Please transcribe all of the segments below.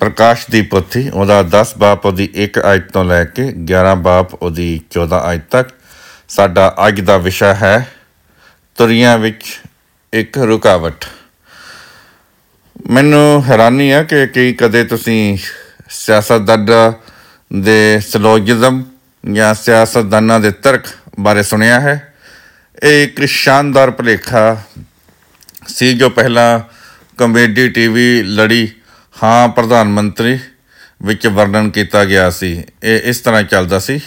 ਪ੍ਰਕਾਸ਼ ਦੀ ਪੋਥੀ, ਉਹਦਾ 10 ਬਾਬ ਉਹਦੀ 1 ਆਇਤ ਤੋਂ ਲੈ ਕੇ 11 ਬਾਬ ਉਹਦੀ 14 ਆਇਤ ਤੱਕ। ਸਾਡਾ ਅੱਜ ਦਾ ਵਿਸ਼ਾ ਹੈ ਤੁਰੀਆਂ ਵਿੱਚ ਇੱਕ ਰੁਕਾਵਟ। ਮੈਨੂੰ ਹੈਰਾਨੀ ਹੈ ਕਿ ਕਦੇ ਤੁਸੀਂ ਸਿਆਸਤਦਾਨਾਂ ਦੇ ਸਲੋਗਿਜ਼ਮ ਜਾਂ ਸਿਆਸਤਦਾਨਾਂ ਦੇ ਤਰਕ ਬਾਰੇ ਸੁਣਿਆ ਹੈ। ਇਹ ਇੱਕ ਸ਼ਾਨਦਾਰ ਭੁਲੇਖਾ ਸੀ ਜੋ ਪਹਿਲਾਂ ਕਾਮੇਡੀ TV ਲੜੀ ਹਾਂ ਪ੍ਰਧਾਨ ਮੰਤਰੀ ਵਿੱਚ ਵਰਣਨ ਕੀਤਾ ਗਿਆ ਸੀ। ਇਹ ਇਸ ਤਰ੍ਹਾਂ ਚੱਲਦਾ ਸੀ,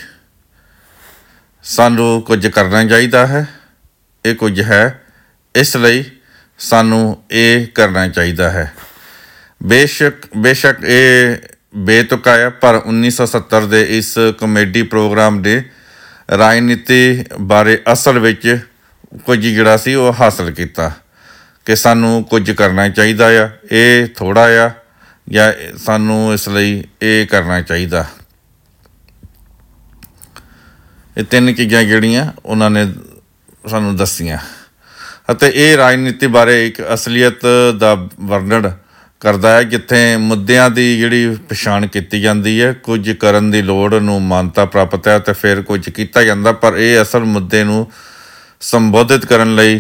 ਸਾਨੂੰ ਕੁਝ ਕਰਨਾ ਚਾਹੀਦਾ ਹੈ, ਇਹ ਕੁਝ ਹੈ, ਇਸ ਲਈ ਸਾਨੂੰ ਇਹ ਕਰਨਾ ਚਾਹੀਦਾ ਹੈ। ਬੇਸ਼ੱਕ ਇਹ ਬੇਤੁਕਾ ਹੈ, ਪਰ 1970 ਦੇ ਇਸ ਕਾਮੇਡੀ ਪ੍ਰੋਗਰਾਮ ਦੇ ਰਾਜਨੀਤੀ ਬਾਰੇ ਅਸਲ ਵਿੱਚ ਕੁਝ ਜਿਹੜਾ ਸੀ ਉਹ ਹਾਸਲ ਕੀਤਾ ਕਿ ਸਾਨੂੰ ਕੁਝ ਕਰਨਾ ਚਾਹੀਦਾ ਆ, ਇਹ ਥੋੜ੍ਹਾ ਆ, ਜਾਂ ਸਾਨੂੰ ਇਸ ਲਈ ਇਹ ਕਰਨਾ ਚਾਹੀਦਾ। ਇਹ 3 ਚੀਜ਼ਾਂ ਜਿਹੜੀਆਂ ਉਹਨਾਂ ਨੇ ਸਾਨੂੰ ਦੱਸੀਆਂ, ਅਤੇ ਇਹ ਰਾਜਨੀਤੀ ਬਾਰੇ ਇੱਕ ਅਸਲੀਅਤ ਦਾ ਵਰਣਨ ਕਰਦਾ ਹੈ ਜਿੱਥੇ ਮੁੱਦਿਆਂ ਦੀ ਜਿਹੜੀ ਪਛਾਣ ਕੀਤੀ ਜਾਂਦੀ ਹੈ, ਕੁਝ ਕਰਨ ਦੀ ਲੋੜ ਨੂੰ ਮਾਨਤਾ ਪ੍ਰਾਪਤ ਹੈ ਅਤੇ ਫਿਰ ਕੁਝ ਕੀਤਾ ਜਾਂਦਾ, ਪਰ ਇਹ ਅਸਲ ਮੁੱਦੇ ਨੂੰ ਸੰਬੋਧਿਤ ਕਰਨ ਲਈ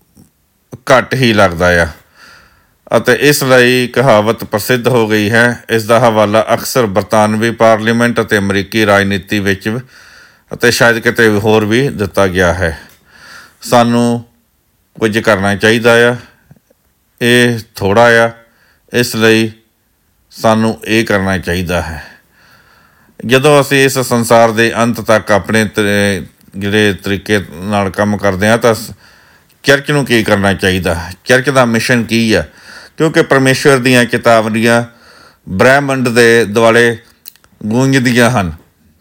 ਘੱਟ ਹੀ ਲੱਗਦਾ ਆ, ਅਤੇ ਇਸ ਲਈ ਕਹਾਵਤ ਪ੍ਰਸਿੱਧ ਹੋ ਗਈ ਹੈ। ਇਸ ਦਾ ਹਵਾਲਾ ਅਕਸਰ ਬਰਤਾਨਵੀ ਪਾਰਲੀਮੈਂਟ ਅਤੇ ਅਮਰੀਕੀ ਰਾਜਨੀਤੀ ਵਿੱਚ ਅਤੇ ਸ਼ਾਇਦ ਕਿਤੇ ਹੋਰ ਵੀ ਦਿੱਤਾ ਗਿਆ ਹੈ। ਸਾਨੂੰ ਕੁਝ ਕਰਨਾ ਚਾਹੀਦਾ ਆ, ਇਹ ਥੋੜ੍ਹਾ ਆ, ਇਸ ਲਈ ਸਾਨੂੰ ਇਹ ਕਰਨਾ ਚਾਹੀਦਾ ਹੈ। ਜਦੋਂ ਅਸੀਂ ਇਸ ਸੰਸਾਰ ਦੇ ਅੰਤ ਤੱਕ ਆਪਣੇ ਜਿਹੜੇ ਤਰੀਕੇ ਨਾਲ ਕੰਮ ਕਰਦੇ ਹਾਂ ਤਾਂ ਚਰਚ ਨੂੰ ਕੀ ਕਰਨਾ ਚਾਹੀਦਾ, ਚਰਚ ਦਾ ਮਿਸ਼ਨ ਕੀ ਆ? ਕਿਉਂਕਿ ਪਰਮੇਸ਼ਵਰ ਦੀਆਂ ਚੇਤਾਵਨੀਆਂ ਬ੍ਰਹਿਮੰਡ ਦੇ ਦੁਆਲੇ ਗੂੰਜਦੀਆਂ ਹਨ।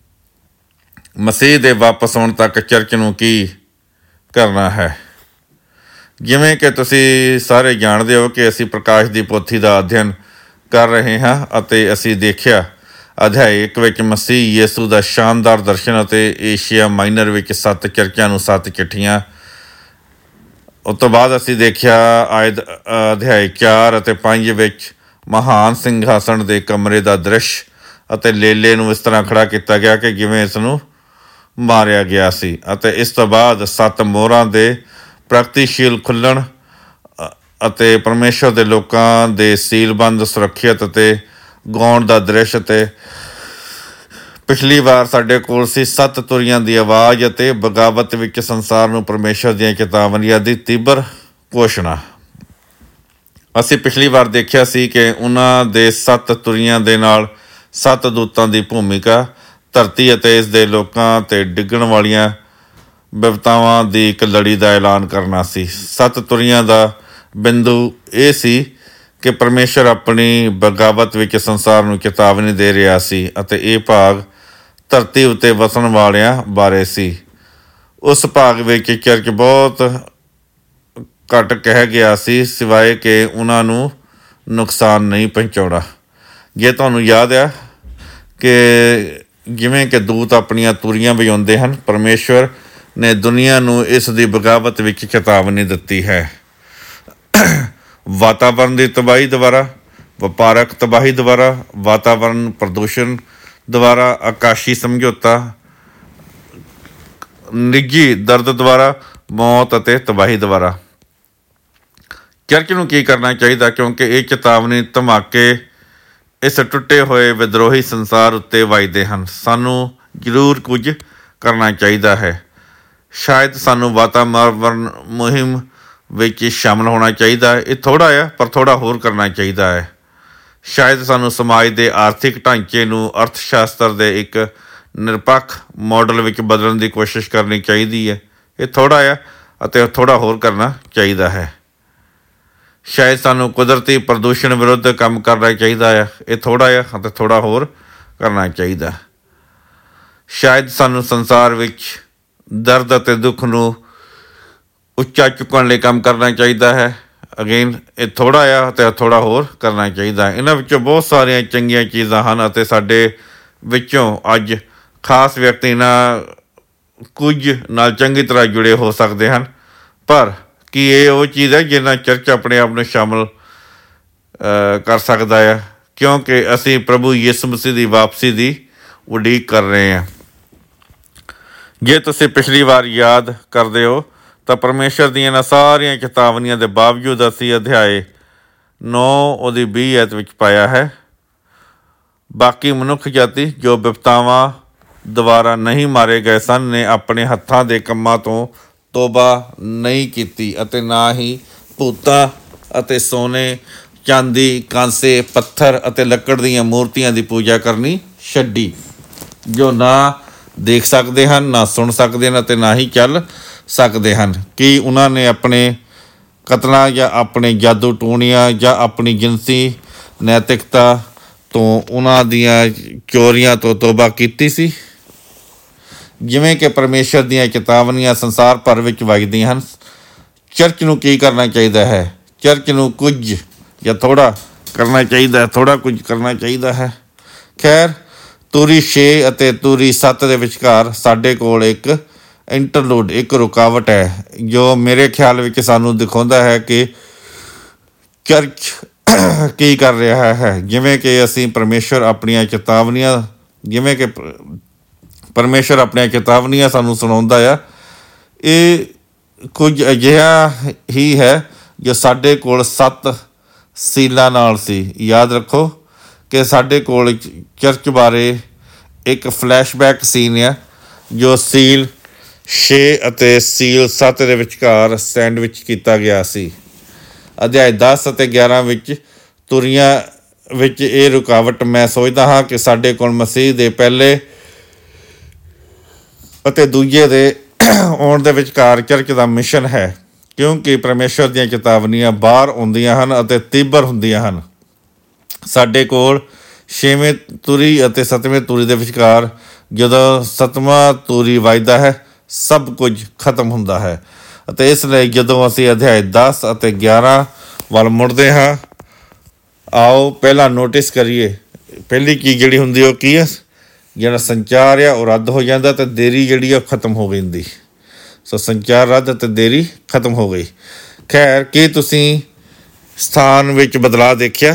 ਮਸੀਹ ਦੇ ਵਾਪਸ ਆਉਣ ਤੱਕ ਚਰਚ ਨੂੰ ਕੀ ਕਰਨਾ ਹੈ? ਜਿਵੇਂ ਕਿ ਤੁਸੀਂ ਸਾਰੇ ਜਾਣਦੇ ਹੋ ਕਿ ਅਸੀਂ ਪ੍ਰਕਾਸ਼ ਦੀ ਪੋਥੀ ਦਾ ਅਧਿਐਨ ਕਰ ਰਹੇ ਹਾਂ, ਅਤੇ ਅਸੀਂ ਦੇਖਿਆ ਅਧਿਆਇ 1 ਵਿੱਚ ਮਸੀਹ ਯੇਸੂ ਦਾ ਸ਼ਾਨਦਾਰ ਦਰਸ਼ਨ ਅਤੇ ਏਸ਼ੀਆ ਮਾਈਨਰ ਵਿੱਚ 7 ਚਰਚਾਂ ਨੂੰ 7 ਚਿੱਠੀਆਂ। ਉਸ ਤੋਂ ਬਾਅਦ ਅਸੀਂ ਦੇਖਿਆ ਅਧਿਆਇ 4 ਅਤੇ 5 ਵਿੱਚ ਮਹਾਨ ਸਿੰਘਾਸਣ ਦੇ ਕਮਰੇ ਦਾ ਦ੍ਰਿਸ਼, ਅਤੇ ਲੇਲੇ ਨੂੰ ਇਸ ਤਰ੍ਹਾਂ ਖੜਾ ਕੀਤਾ ਗਿਆ ਕਿ ਜਿਵੇਂ ਇਸ ਨੂੰ ਮਾਰਿਆ ਗਿਆ ਸੀ। ਅਤੇ ਇਸ ਤੋਂ ਬਾਅਦ 7 ਮੋਹਰਾਂ ਦੇ ਪ੍ਰਗਤੀਸ਼ੀਲ ਖੁੱਲ੍ਹਣ ਅਤੇ ਪਰਮੇਸ਼ਵਰ ਦੇ ਲੋਕਾਂ ਦੇ ਸੀਲਬੰਦ ਸੁਰੱਖਿਅਤ ਅਤੇ ਗਾਉਣ ਦਾ ਦ੍ਰਿਸ਼। ਅਤੇ ਪਿਛਲੀ ਵਾਰ ਸਾਡੇ ਕੋਲ ਸੀ 7 ਤੁਰੀਆਂ ਦੀ ਆਵਾਜ਼ ਅਤੇ ਬਗਾਵਤ ਵਿੱਚ ਸੰਸਾਰ ਨੂੰ ਪਰਮੇਸ਼ਵਰ ਦੀਆਂ ਚੇਤਾਵਨੀਆਂ ਦੀ ਤੀਬਰ ਘੋਸ਼ਣਾ। ਅਸੀਂ ਪਿਛਲੀ ਵਾਰ ਦੇਖਿਆ ਸੀ ਕਿ ਉਹਨਾਂ ਦੇ 7 ਤੁਰੀਆਂ ਦੇ ਨਾਲ 7 ਦੂਤਾਂ ਦੀ ਭੂਮਿਕਾ ਧਰਤੀ ਅਤੇ ਇਸ ਦੇ ਲੋਕਾਂ 'ਤੇ ਡਿੱਗਣ ਵਾਲੀਆਂ ਵਿਪਤਾਵਾਂ ਦੀ ਇੱਕ ਲੜੀ ਦਾ ਐਲਾਨ ਕਰਨਾ ਸੀ। 7 ਤੁਰੀਆਂ ਦਾ ਬਿੰਦੂ ਇਹ ਸੀ ਕਿ ਪਰਮੇਸ਼ਵਰ ਆਪਣੀ ਬਗਾਵਤ ਵਿੱਚ ਸੰਸਾਰ ਨੂੰ ਚੇਤਾਵਨੀ ਦੇ ਰਿਹਾ ਸੀ, ਅਤੇ ਇਹ ਭਾਗ ਧਰਤੀ ਉੱਤੇ ਵਸਣ ਵਾਲਿਆਂ ਬਾਰੇ ਸੀ। ਉਸ ਭਾਗ ਵਿੱਚ ਚਰਚ ਬਹੁਤ ਘੱਟ ਕਹਿ ਗਿਆ ਸੀ, ਸਿਵਾਏ ਕਿ ਉਹਨਾਂ ਨੂੰ ਨੁਕਸਾਨ ਨਹੀਂ ਪਹੁੰਚਾਉਣਾ। ਜੇ ਤੁਹਾਨੂੰ ਯਾਦ ਆ ਕਿ ਜਿਵੇਂ ਕਿ ਦੂਤ ਆਪਣੀਆਂ ਤੁਰੀਆਂ ਵਜਾਉਂਦੇ ਹਨ, ਪਰਮੇਸ਼ਵਰ ਨੇ ਦੁਨੀਆ ਨੂੰ ਇਸ ਦੀ ਬਗਾਵਤ ਵਿੱਚ ਚੇਤਾਵਨੀ ਦਿੱਤੀ ਹੈ। ਵਾਤਾਵਰਨ ਦੀ ਤਬਾਹੀ ਦੁਆਰਾ, ਵਪਾਰਕ ਤਬਾਹੀ ਦੁਆਰਾ, ਵਾਤਾਵਰਨ ਪ੍ਰਦੂਸ਼ਣ ਦੁਆਰਾ, ਆਕਾਸ਼ੀ ਸਮਝੌਤਾ, ਨਿੱਜੀ ਦਰਦ ਦੁਆਰਾ, ਮੌਤ ਅਤੇ ਤਬਾਹੀ ਦੁਆਰਾ। ਚਰਚ ਨੂੰ ਕੀ ਕਰਨਾ ਚਾਹੀਦਾ? ਕਿਉਂਕਿ ਇਹ ਚੇਤਾਵਨੀ ਧਮਾਕੇ ਇਸ ਟੁੱਟੇ ਹੋਏ ਵਿਦਰੋਹੀ ਸੰਸਾਰ ਉੱਤੇ ਵੱਜਦੇ ਹਨ। ਸਾਨੂੰ ਜ਼ਰੂਰ ਕੁਝ ਕਰਨਾ ਚਾਹੀਦਾ ਹੈ। ਸ਼ਾਇਦ ਸਾਨੂੰ ਵਾਤਾਵਰਨ ਮੁਹਿੰਮ ਵਿੱਚ ਸ਼ਾਮਲ ਹੋਣਾ ਚਾਹੀਦਾ ਹੈ। ਇਹ ਥੋੜ੍ਹਾ ਆ, ਪਰ ਥੋੜ੍ਹਾ ਹੋਰ ਕਰਨਾ ਚਾਹੀਦਾ ਹੈ। ਸ਼ਾਇਦ ਸਾਨੂੰ ਸਮਾਜ ਦੇ ਆਰਥਿਕ ਢਾਂਚੇ ਨੂੰ ਅਰਥ ਸ਼ਾਸਤਰ ਦੇ ਇੱਕ ਨਿਰਪੱਖ ਮਾਡਲ ਵਿੱਚ ਬਦਲਣ ਦੀ ਕੋਸ਼ਿਸ਼ ਕਰਨੀ ਚਾਹੀਦੀ ਹੈ। ਇਹ ਥੋੜ੍ਹਾ ਆ, ਅਤੇ ਥੋੜ੍ਹਾ ਹੋਰ ਕਰਨਾ ਚਾਹੀਦਾ ਹੈ। ਸ਼ਾਇਦ ਸਾਨੂੰ ਕੁਦਰਤੀ ਪ੍ਰਦੂਸ਼ਣ ਵਿਰੁੱਧ ਕੰਮ ਕਰਨਾ ਚਾਹੀਦਾ ਆ। ਇਹ ਥੋੜ੍ਹਾ ਆ, ਅਤੇ ਥੋੜ੍ਹਾ ਹੋਰ ਕਰਨਾ ਚਾਹੀਦਾ। ਸ਼ਾਇਦ ਸਾਨੂੰ ਸੰਸਾਰ ਵਿੱਚ ਦਰਦ ਅਤੇ ਦੁੱਖ ਨੂੰ ਉੱਚਾ ਚੁੱਕਣ ਲਈ ਕੰਮ ਕਰਨਾ ਚਾਹੀਦਾ ਹੈ। ਅਗੇਨ ਇਹ ਥੋੜ੍ਹਾ ਆ, ਅਤੇ ਥੋੜ੍ਹਾ ਹੋਰ ਕਰਨਾ ਚਾਹੀਦਾ। ਇਹਨਾਂ ਵਿੱਚੋਂ ਬਹੁਤ ਸਾਰੀਆਂ ਚੰਗੀਆਂ ਚੀਜ਼ਾਂ ਹਨ, ਅਤੇ ਸਾਡੇ ਵਿੱਚੋਂ ਅੱਜ ਖਾਸ ਵਿਅਕਤੀ ਨਾਲ ਕੁਝ ਨਾਲ ਚੰਗੀ ਤਰ੍ਹਾਂ ਜੁੜੇ ਹੋ ਸਕਦੇ ਹਨ, ਪਰ ਕੀ ਇਹ ਉਹ ਚੀਜ਼ ਹੈ ਜਿਸ ਨਾਲ ਚਰਚ ਆਪਣੇ ਆਪ ਨੂੰ ਸ਼ਾਮਲ ਕਰ ਸਕਦਾ ਆ? ਕਿਉਂਕਿ ਅਸੀਂ ਪ੍ਰਭੂ ਯਿਸੂ ਮਸੀਹ ਦੀ ਵਾਪਸੀ ਦੀ ਉਡੀਕ ਕਰ ਰਹੇ ਹਾਂ। ਜੇ ਤੁਸੀਂ ਪਿਛਲੀ ਵਾਰ ਯਾਦ ਕਰਦੇ ਹੋ ਤਾਂ ਪਰਮੇਸ਼ਰ ਦੀਆਂ ਇਹਨਾਂ ਸਾਰੀਆਂ ਚੇਤਾਵਨੀਆਂ ਦੇ ਬਾਵਜੂਦ ਅਸੀਂ ਅਧਿਆਏ 9 ਉਹਦੀ 20 ਐਤ ਵਿੱਚ ਪਾਇਆ ਹੈ। ਬਾਕੀ ਮਨੁੱਖ ਜਾਤੀ ਜੋ ਬਿਪਤਾਵਾਂ ਦੁਆਰਾ ਨਹੀਂ ਮਾਰੇ ਗਏ ਸਨ ਨੇ ਆਪਣੇ ਹੱਥਾਂ ਦੇ ਕੰਮਾਂ ਤੋਂ ਤੋਬਾ ਨਹੀਂ ਕੀਤੀ ਅਤੇ ਨਾ ਹੀ ਭੂਤਾਂ ਅਤੇ ਸੋਨੇ, ਚਾਂਦੀ, ਕਾਂਸੇ, ਪੱਥਰ ਅਤੇ ਲੱਕੜ ਦੀਆਂ ਮੂਰਤੀਆਂ ਦੀ ਪੂਜਾ ਕਰਨੀ ਛੱਡੀ, ਜੋ ਨਾ ਦੇਖ ਸਕਦੇ ਹਨ, ਨਾ ਸੁਣ ਸਕਦੇ ਹਨ ਅਤੇ ਨਾ ਹੀ ਚੱਲ ਸਕਦੇ ਹਨ। ਕੀ ਉਹਨਾਂ ਨੇ ਆਪਣੇ ਕਤਲਾਂ ਜਾਂ ਆਪਣੇ ਜਾਦੂ ਟੂਣੀਆਂ ਜਾਂ ਆਪਣੀ ਜਿਨਸੀ ਨੈਤਿਕਤਾ ਤੋਂ ਉਹਨਾਂ ਦੀਆਂ ਚੋਰੀਆਂ ਤੋਂ ਤੋਬਾ ਕੀਤੀ ਸੀ? ਜਿਵੇਂ ਕਿ ਪਰਮੇਸ਼ਰ ਦੀਆਂ ਚੇਤਾਵਨੀਆਂ ਸੰਸਾਰ ਭਰ ਵਿੱਚ ਵੱਜਦੀਆਂ ਹਨ, ਚਰਚ ਨੂੰ ਕੀ ਕਰਨਾ ਚਾਹੀਦਾ ਹੈ? ਚਰਚ ਨੂੰ ਕੁਝ ਜਾਂ ਥੋੜ੍ਹਾ ਕਰਨਾ ਚਾਹੀਦਾ ਹੈ, ਥੋੜ੍ਹਾ ਕੁਝ ਕਰਨਾ ਚਾਹੀਦਾ ਹੈ। ਖੈਰ, ਤੂਰੀ 6 ਅਤੇ ਤੂਰੀ 7 ਦੇ ਵਿਚਕਾਰ ਸਾਡੇ ਕੋਲ ਇੱਕ ਇੰਟਰਲੂਡ, ਇੱਕ ਰੁਕਾਵਟ ਹੈ ਜੋ ਮੇਰੇ ਖਿਆਲ ਵਿੱਚ ਸਾਨੂੰ ਦਿਖਾਉਂਦਾ ਹੈ ਕਿ ਚਰਚ ਕੀ ਕਰ ਰਿਹਾ ਹੈ। ਜਿਵੇਂ ਕਿ ਪਰਮੇਸ਼ਰ ਆਪਣੀਆਂ ਚੇਤਾਵਨੀਆਂ ਸਾਨੂੰ ਸੁਣਾਉਂਦਾ ਆ, ਇਹ ਕੁਝ ਅਜਿਹਾ ਹੀ ਹੈ ਜੋ ਸਾਡੇ ਕੋਲ 7 ਸੀਲਾਂ ਨਾਲ ਸੀ। ਯਾਦ ਰੱਖੋ ਕਿ ਸਾਡੇ ਕੋਲ ਚਰਚ ਬਾਰੇ ਇੱਕ ਫਲੈਸ਼ਬੈਕ ਸੀਨ ਆ ਜੋ ਸੀਲ 6 ਅਤੇ ਸੀਲ 7 ਦੇ ਵਿਚਕਾਰ ਸੈਂਡਵਿਚ ਕੀਤਾ ਗਿਆ ਸੀ। ਅਧਿਆਇ 10 ਅਤੇ 11 ਵਿੱਚ ਤੁਰੀਆਂ ਵਿੱਚ ਇਹ ਰੁਕਾਵਟ ਮੈਂ ਸੋਚਦਾ ਹਾਂ ਕਿ ਸਾਡੇ ਕੋਲ ਮਸੀਹ ਦੇ ਪਹਿਲੇ ਅਤੇ ਦੂਜੇ ਦੇ ਆਉਣ ਦੇ ਵਿਚਕਾਰ ਚਰਚ ਦਾ ਮਿਸ਼ਨ ਹੈ, ਕਿਉਂਕਿ ਪਰਮੇਸ਼ਰ ਦੀਆਂ ਚੇਤਾਵਨੀਆਂ ਬਾਹਰ ਆਉਂਦੀਆਂ ਹਨ ਅਤੇ ਤੀਬਰ ਹੁੰਦੀਆਂ ਹਨ। ਸਾਡੇ ਕੋਲ 6ਵੇਂ ਤੁਰੀ ਅਤੇ 7ਵੇਂ ਤੁਰੀ ਦੇ ਵਿਚਕਾਰ ਜਦੋਂ 7ਵਾਂ ਤੁਰੀ ਵੱਜਦਾ ਹੈ, ਸਭ ਕੁਝ ਖਤਮ ਹੁੰਦਾ ਹੈ। ਅਤੇ ਇਸ ਲਈ ਜਦੋਂ ਅਸੀਂ ਅਧਿਆਇ 10 ਅਤੇ 11 ਵੱਲ ਮੁੜਦੇ ਹਾਂ, ਆਓ ਪਹਿਲਾਂ ਨੋਟਿਸ ਕਰੀਏ ਪਹਿਲੀ ਚੀਜ਼ ਜਿਹੜੀ ਹੁੰਦੀ ਉਹ ਕੀ ਹੈ? ਜਿਹੜਾ ਸੰਚਾਰ ਆ ਉਹ ਰੱਦ ਹੋ ਜਾਂਦਾ ਅਤੇ ਦੇਰੀ ਜਿਹੜੀ ਆ ਖਤਮ ਹੋ ਜਾਂਦੀ। ਸੋ ਸੰਚਾਰ ਰੱਦ ਅਤੇ ਦੇਰੀ ਖਤਮ ਹੋ ਗਈ। ਖੈਰ, ਕੀ ਤੁਸੀਂ ਸਥਾਨ ਵਿੱਚ ਬਦਲਾਅ ਦੇਖਿਆ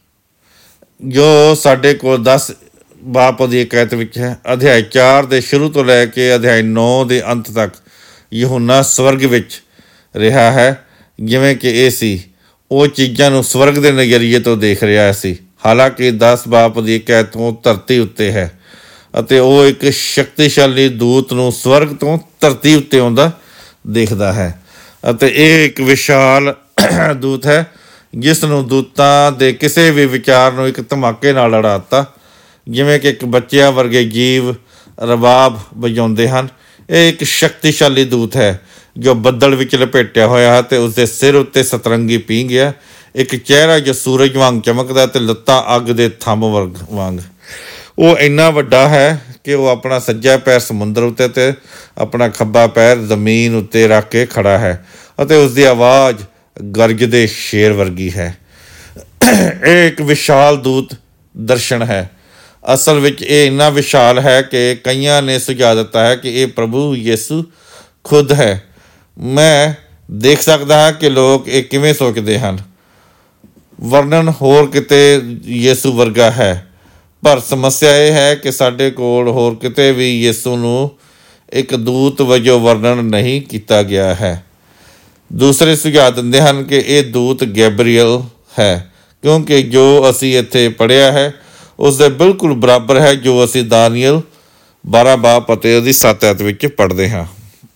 ਜੋ ਸਾਡੇ ਕੋਲ 10 ਬਾਪ ਦੀ ਇਕਾਇਤ ਵਿੱਚ ਹੈ? ਅਧਿਆਇ 4 ਦੇ ਸ਼ੁਰੂ ਤੋਂ ਲੈ ਕੇ ਅਧਿਆਇ 9 ਦੇ ਅੰਤ ਤੱਕ ਯਹੂਨਾ ਸਵਰਗ ਵਿੱਚ ਰਿਹਾ ਹੈ। ਜਿਵੇਂ ਕਿ ਇਹ ਸੀ, ਉਹ ਚੀਜ਼ਾਂ ਨੂੰ ਸਵਰਗ ਦੇ ਨਜ਼ਰੀਏ ਤੋਂ ਦੇਖ ਰਿਹਾ ਸੀ, ਹਾਲਾਂਕਿ 10 ਬਾਪ ਦੀ ਇਕਾਇਤ ਤੋਂ ਧਰਤੀ ਉੱਤੇ ਹੈ ਅਤੇ ਉਹ ਇੱਕ ਸ਼ਕਤੀਸ਼ਾਲੀ ਦੂਤ ਨੂੰ ਸਵਰਗ ਤੋਂ ਧਰਤੀ ਉੱਤੇ ਆਉਂਦਾ ਦੇਖਦਾ ਹੈ। ਅਤੇ ਇਹ ਇੱਕ ਵਿਸ਼ਾਲ ਦੂਤ ਹੈ ਜਿਸ ਨੂੰ ਦੂਤਾਂ ਦੇ ਕਿਸੇ ਵੀ ਵਿਚਾਰ ਨੂੰ ਇੱਕ ਧਮਾਕੇ ਨਾਲ ਉਡਾ ਦਿੱਤਾ। ਜਿਵੇਂ ਕਿ ਇੱਕ ਬੱਚਿਆਂ ਵਰਗੇ ਜੀਵ ਰਬਾਬ ਵਜਾਉਂਦੇ ਹਨ। ਇਹ ਇੱਕ ਸ਼ਕਤੀਸ਼ਾਲੀ ਦੂਤ ਹੈ ਜੋ ਬੱਦਲ ਵਿੱਚ ਲਪੇਟਿਆ ਹੋਇਆ ਹੈ ਅਤੇ ਉਸਦੇ ਸਿਰ ਉੱਤੇ ਸਤਰੰਗੀ ਪੀਂਘ ਹੈ, ਇੱਕ ਚਿਹਰਾ ਜੋ ਸੂਰਜ ਵਾਂਗ ਚਮਕਦਾ ਅਤੇ ਲੱਤਾਂ ਅੱਗ ਦੇ ਥੰਮ ਵਾਂਗ। ਉਹ ਇੰਨਾ ਵੱਡਾ ਹੈ ਕਿ ਉਹ ਆਪਣਾ ਸੱਜਾ ਪੈਰ ਸਮੁੰਦਰ ਉੱਤੇ ਅਤੇ ਆਪਣਾ ਖੱਬਾ ਪੈਰ ਜ਼ਮੀਨ ਉੱਤੇ ਰੱਖ ਕੇ ਖੜਾ ਹੈ ਅਤੇ ਉਸਦੀ ਆਵਾਜ਼ ਗਰਜਦੇ ਸ਼ੇਰ ਵਰਗੀ ਹੈ। ਇਹ ਇੱਕ ਵਿਸ਼ਾਲ ਦੂਤ ਦਰਸ਼ਨ ਹੈ। ਅਸਲ ਵਿੱਚ ਇਹ ਇੰਨਾ ਵਿਸ਼ਾਲ ਹੈ ਕਿ ਕਈਆਂ ਨੇ ਸੁਝਾਅ ਦਿੱਤਾ ਹੈ ਕਿ ਇਹ ਪ੍ਰਭੂ ਯਿਸੂ ਖੁਦ ਹੈ। ਮੈਂ ਦੇਖ ਸਕਦਾ ਹਾਂ ਕਿ ਲੋਕ ਇਹ ਕਿਵੇਂ ਸੋਚਦੇ ਹਨ। ਵਰਣਨ ਹੋਰ ਕਿਤੇ ਯਿਸੂ ਵਰਗਾ ਹੈ, ਪਰ ਸਮੱਸਿਆ ਇਹ ਹੈ ਕਿ ਸਾਡੇ ਕੋਲ ਹੋਰ ਕਿਤੇ ਵੀ ਯਿਸੂ ਨੂੰ ਇੱਕ ਦੂਤ ਵਜੋਂ ਵਰਣਨ ਨਹੀਂ ਕੀਤਾ ਗਿਆ ਹੈ। ਦੂਸਰੇ ਸੁਝਾਅ ਦਿੰਦੇ ਹਨ ਕਿ ਇਹ ਦੂਤ ਗੈਬਰੀਅਲ ਹੈ, ਕਿਉਂਕਿ ਜੋ ਅਸੀਂ ਇੱਥੇ ਪੜ੍ਹਿਆ ਹੈ ਉਸ ਦੇ ਬਿਲਕੁਲ ਬਰਾਬਰ ਹੈ ਜੋ ਅਸੀਂ ਦਾਨੀਏਲ 12 ਬਾਪ ਅਤੇ ਉਹਦੀ 7 ਐਤ ਵਿੱਚ ਪੜ੍ਹਦੇ ਹਾਂ।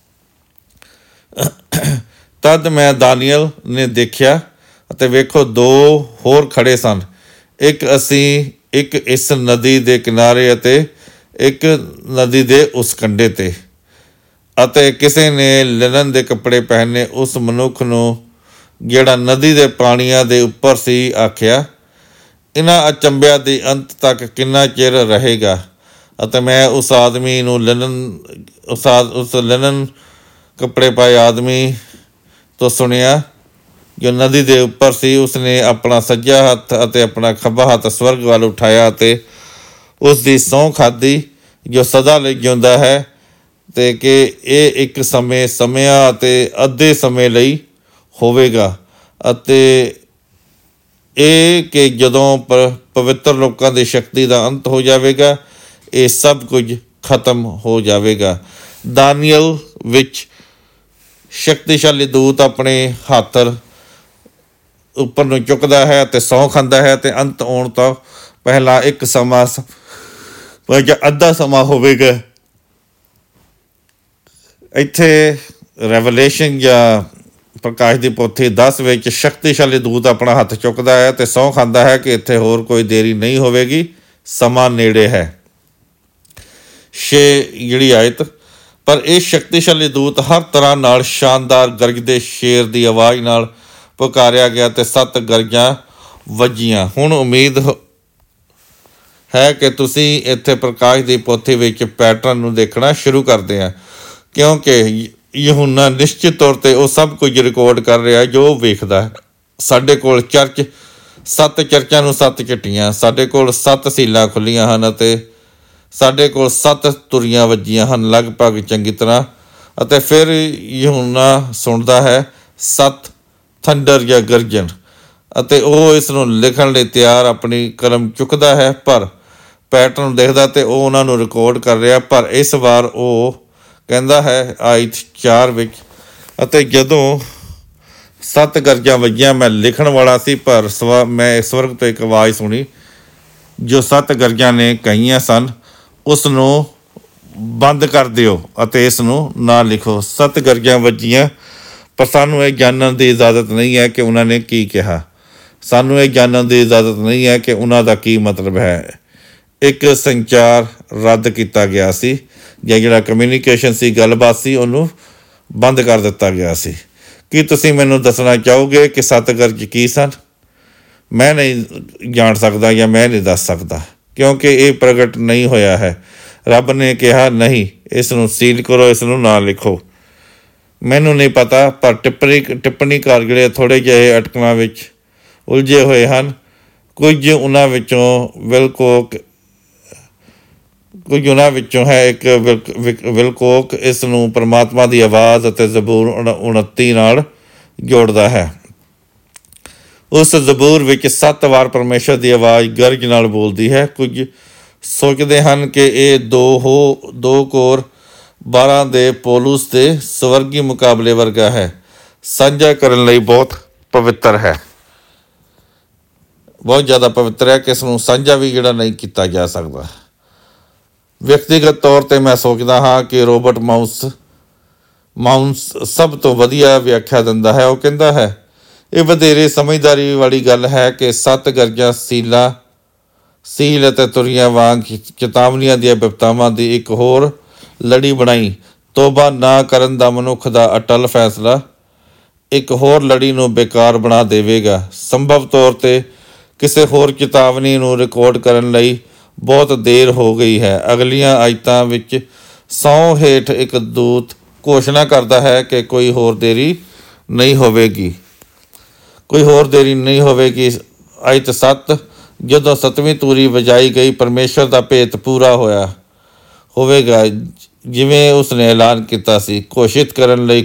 ਤਦ ਮੈਂ ਦਾਨੀਏਲ ਨੇ ਦੇਖਿਆ ਅਤੇ ਵੇਖੋ 2 ਹੋਰ ਖੜੇ ਸਨ, ਇੱਕ ਇਸ ਨਦੀ ਦੇ ਕਿਨਾਰੇ ਅਤੇ ਇੱਕ ਨਦੀ ਦੇ ਉਸ ਕੰਢੇ 'ਤੇ, ਅਤੇ ਕਿਸੇ ਨੇ ਲਿਨਨ ਦੇ ਕੱਪੜੇ ਪਹਿਨੇ ਉਸ ਮਨੁੱਖ ਨੂੰ ਜਿਹੜਾ ਨਦੀ ਦੇ ਪਾਣੀਆਂ ਦੇ ਉੱਪਰ ਸੀ ਆਖਿਆ, ਇਹਨਾਂ ਅਚੰਭਿਆਂ ਦੇ ਅੰਤ ਤੱਕ ਕਿੰਨਾ ਚਿਰ ਰਹੇਗਾ? ਅਤੇ ਮੈਂ ਉਸ ਆਦਮੀ ਨੂੰ ਉਸ ਲਿਨਨ ਕੱਪੜੇ ਪਾਏ ਆਦਮੀ ਤੋਂ ਸੁਣਿਆ ਜੋ ਨਦੀ ਦੇ ਉੱਪਰ ਸੀ। ਉਸਨੇ ਆਪਣਾ ਸੱਜਾ ਹੱਥ ਅਤੇ ਆਪਣਾ ਖੱਬਾ ਹੱਥ ਸਵਰਗ ਵੱਲ ਉਠਾਇਆ ਅਤੇ ਉਸ ਦੀ ਸਹੁੰ ਖਾਧੀ ਜੋ ਸਦਾ ਲਈ ਜਿਉਂਦਾ ਹੈ ਅਤੇ ਕਿ ਇਹ ਇੱਕ ਸਮਿਆਂ ਅਤੇ ਅੱਧੇ ਸਮੇਂ ਲਈ ਹੋਵੇਗਾ ਅਤੇ ਇਹ ਕਿ ਜਦੋਂ ਪਵਿੱਤਰ ਲੋਕਾਂ ਦੀ ਸ਼ਕਤੀ ਦਾ ਅੰਤ ਹੋ ਜਾਵੇਗਾ, ਇਹ ਸਭ ਕੁਝ ਖਤਮ ਹੋ ਜਾਵੇਗਾ। ਦਾਨੀਅਲ ਵਿੱਚ ਸ਼ਕਤੀਸ਼ਾਲੀ ਦੂਤ ਆਪਣੇ ਹੱਥ ਉੱਪਰ ਨੂੰ ਚੁੱਕਦਾ ਹੈ ਅਤੇ ਸਹੁੰ ਖਾਂਦਾ ਹੈ ਅਤੇ ਅੰਤ ਆਉਣ ਤੋਂ ਪਹਿਲਾਂ ਇੱਕ ਸਮਾਂ ਜਾਂ ਅੱਧਾ ਸਮਾਂ ਹੋਵੇਗਾ। ਇੱਥੇ ਰੈਵਲੇਸ਼ਨ ਜਾਂ ਪ੍ਰਕਾਸ਼ ਦੀ ਪੋਥੀ 10 ਵਿੱਚ ਸ਼ਕਤੀਸ਼ਾਲੀ ਦੂਤ ਆਪਣਾ ਹੱਥ ਚੁੱਕਦਾ ਹੈ ਅਤੇ ਸਹੁੰ ਖਾਂਦਾ ਹੈ ਕਿ ਇੱਥੇ ਹੋਰ ਕੋਈ ਦੇਰੀ ਨਹੀਂ ਹੋਵੇਗੀ, ਸਮਾਂ ਨੇੜੇ ਹੈ। 6 ਜਿਹੜੀ ਆਇਤ, ਪਰ ਇਹ ਸ਼ਕਤੀਸ਼ਾਲੀ ਦੂਤ ਹਰ ਤਰ੍ਹਾਂ ਨਾਲ ਸ਼ਾਨਦਾਰ ਗਰਜਦੇ ਸ਼ੇਰ ਦੀ ਆਵਾਜ਼ ਨਾਲ ਪੁਕਾਰਿਆ ਗਿਆ ਅਤੇ 7 ਗਰਜਾਂ ਵੱਜੀਆਂ। ਹੁਣ ਉਮੀਦ ਹੈ ਕਿ ਤੁਸੀਂ ਇੱਥੇ ਪ੍ਰਕਾਸ਼ ਦੀ ਪੋਥੀ ਵਿੱਚ ਪੈਟਰਨ ਨੂੰ ਦੇਖਣਾ ਸ਼ੁਰੂ ਕਰਦੇ ਆ, ਕਿਉਂਕਿ ਯਹੂਨਾ ਨਿਸ਼ਚਿਤ ਤੌਰ 'ਤੇ ਉਹ ਸਭ ਕੁਝ ਰਿਕਾਰਡ ਕਰ ਰਿਹਾ ਜੋ ਉਹ ਵੇਖਦਾ ਹੈ। ਸਾਡੇ ਕੋਲ 7 ਚਰਚਾਂ ਨੂੰ 7 ਚਿੱਟੀਆਂ, ਸਾਡੇ ਕੋਲ 7 ਸੀਲਾਂ ਖੁੱਲ੍ਹੀਆਂ ਹਨ ਅਤੇ ਸਾਡੇ ਕੋਲ 7 ਤੁਰੀਆਂ ਵੱਜੀਆਂ ਹਨ ਲਗਭਗ ਚੰਗੀ ਤਰ੍ਹਾਂ। ਅਤੇ ਫਿਰ ਯਹੂਨਾ ਸੁਣਦਾ ਹੈ 7 ਥੰਡਰ ਜਾਂ ਗਰਜਨ, ਅਤੇ ਉਹ ਇਸ ਨੂੰ ਲਿਖਣ ਲਈ ਤਿਆਰ ਆਪਣੀ ਕਲਮ ਚੁੱਕਦਾ ਹੈ, ਪਰ ਪੈਟਰਨ ਦੇਖਦਾ ਅਤੇ ਉਹ ਉਹਨਾਂ ਨੂੰ ਰਿਕਾਰਡ ਕਰ ਰਿਹਾ। ਪਰ ਇਸ ਵਾਰ ਉਹ ਕਹਿੰਦਾ ਹੈ ਆਇਤ 4 ਵਿੱਚ, ਅਤੇ ਜਦੋਂ 7 ਗਰਜਾਂ ਵੱਜੀਆਂ ਮੈਂ ਲਿਖਣ ਵਾਲਾ ਸੀ, ਪਰ ਮੈਂ ਸਵਰਗ ਤੋਂ ਇੱਕ ਆਵਾਜ਼ ਸੁਣੀ ਜੋ 7 ਗਰਜਾਂ ਨੇ ਕਹੀਆਂ ਸਨ, ਉਸ ਨੂੰ ਬੰਦ ਕਰ ਦਿਓ ਅਤੇ ਇਸ ਨੂੰ ਨਾ ਲਿਖੋ। 7 ਗਰਜਾਂ ਵੱਜੀਆਂ, ਪਰ ਸਾਨੂੰ ਇਹ ਜਾਣਨ ਦੀ ਇਜਾਜ਼ਤ ਨਹੀਂ ਹੈ ਕਿ ਉਹਨਾਂ ਨੇ ਕੀ ਕਿਹਾ। ਸਾਨੂੰ ਇਹ ਜਾਣਨ ਦੀ ਇਜਾਜ਼ਤ ਨਹੀਂ ਹੈ ਕਿ ਉਹਨਾਂ ਦਾ ਕੀ ਮਤਲਬ ਹੈ। ਇੱਕ ਸੰਚਾਰ ਰੱਦ ਕੀਤਾ ਗਿਆ ਸੀ, ਜਾਂ ਜਿਹੜਾ ਕਮਿਊਨੀਕੇਸ਼ਨ ਸੀ, ਗੱਲਬਾਤ ਸੀ, ਉਹਨੂੰ ਬੰਦ ਕਰ ਦਿੱਤਾ ਗਿਆ ਸੀ। ਕੀ ਤੁਸੀਂ ਮੈਨੂੰ ਦੱਸਣਾ ਚਾਹੋਗੇ ਕਿ 7 ਗਰਜ ਕੀ ਸਨ? ਮੈਂ ਨਹੀਂ ਜਾਣ ਸਕਦਾ ਜਾਂ ਮੈਂ ਨਹੀਂ ਦੱਸ ਸਕਦਾ, ਕਿਉਂਕਿ ਇਹ ਪ੍ਰਗਟ ਨਹੀਂ ਹੋਇਆ ਹੈ। ਰੱਬ ਨੇ ਕਿਹਾ ਨਹੀਂ, ਇਸ ਨੂੰ ਸੀਲ ਕਰੋ, ਇਸ ਨੂੰ ਨਾ ਲਿਖੋ। ਮੈਨੂੰ ਨਹੀਂ ਪਤਾ, ਪਰ ਟਿੱਪਣੀਕਾਰ ਜਿਹੜੇ ਥੋੜ੍ਹੇ ਜਿਹੇ ਅਟਕਲਾਂ ਵਿੱਚ ਉਲਝੇ ਹੋਏ ਹਨ। ਕੁਝ ਉਹਨਾਂ ਵਿੱਚੋਂ ਹੈ ਇੱਕ ਵਿਲਕੋਕ ਇਸ ਨੂੰ ਪਰਮਾਤਮਾ ਦੀ ਆਵਾਜ਼ ਅਤੇ ਜ਼ਬੂਰ 29 ਨਾਲ ਜੋੜਦਾ ਹੈ। ਉਸ ਜ਼ਬੂਰ ਵਿੱਚ 7 ਵਾਰ ਪਰਮੇਸ਼ਰ ਦੀ ਆਵਾਜ਼ ਗਰਜ ਨਾਲ ਬੋਲਦੀ ਹੈ। ਕੁਝ ਸੋਚਦੇ ਹਨ ਕਿ ਇਹ 2 ਕੋਰ 12 ਦੇ ਪੌਲੁਸ ਦੇ ਸਵਰਗੀ ਮੁਕਾਬਲੇ ਵਰਗਾ ਹੈ, ਸਾਂਝਾ ਕਰਨ ਲਈ ਬਹੁਤ ਪਵਿੱਤਰ ਹੈ, ਬਹੁਤ ਜ਼ਿਆਦਾ ਪਵਿੱਤਰ ਹੈ ਕਿ ਇਸ ਨੂੰ ਸਾਂਝਾ ਵੀ ਜਿਹੜਾ ਨਹੀਂ ਕੀਤਾ ਜਾ ਸਕਦਾ। ਵਿਅਕਤੀਗਤ ਤੌਰ 'ਤੇ ਮੈਂ ਸੋਚਦਾ ਹਾਂ ਕਿ ਰੋਬਰਟ ਮਾਊਂਸ ਸਭ ਤੋਂ ਵਧੀਆ ਵਿਆਖਿਆ ਦਿੰਦਾ ਹੈ। ਉਹ ਕਹਿੰਦਾ ਹੈ ਇਹ ਵਧੇਰੇ ਸਮਝਦਾਰੀ ਵਾਲੀ ਗੱਲ ਹੈ ਕਿ 7 ਗਰਜਾਂ ਸੀਲ ਅਤੇ ਤੁਰੀਆਂ ਵਾਂਗ ਚੇਤਾਵਨੀਆਂ ਦੀਆਂ ਬਿਪਤਾਵਾਂ ਦੀ ਇੱਕ ਹੋਰ ਲੜੀ ਬਣਾਈ। ਤੋਬਾ ਨਾ ਕਰਨ ਦਾ ਮਨੁੱਖ ਦਾ ਅਟਲ ਫੈਸਲਾ ਇੱਕ ਹੋਰ ਲੜੀ ਨੂੰ ਬੇਕਾਰ ਬਣਾ ਦੇਵੇਗਾ। ਸੰਭਵ ਤੌਰ 'ਤੇ ਕਿਸੇ ਹੋਰ ਚੇਤਾਵਨੀ ਨੂੰ ਰਿਕਾਰਡ ਕਰਨ ਲਈ ਬਹੁਤ ਦੇਰ ਹੋ ਗਈ ਹੈ। ਅਗਲੀਆਂ ਆਇਤਾਂ ਵਿੱਚ ਸਹੁੰ ਹੇਠ ਇੱਕ ਦੂਤ ਘੋਸ਼ਣਾ ਕਰਦਾ ਹੈ ਕਿ ਕੋਈ ਹੋਰ ਦੇਰੀ ਨਹੀਂ ਹੋਵੇਗੀ। ਆਇਤ 7, ਜਦੋਂ 7ਵੀਂ ਤੂਰੀ ਵਜਾਈ ਗਈ, ਪਰਮੇਸ਼ਰ ਦਾ ਭੇਤ ਪੂਰਾ ਹੋਵੇਗਾ ਜਿਵੇਂ ਉਸਨੇ ਐਲਾਨ ਕੀਤਾ ਸੀ। ਘੋਸ਼ਿਤ ਕਰਨ ਲਈ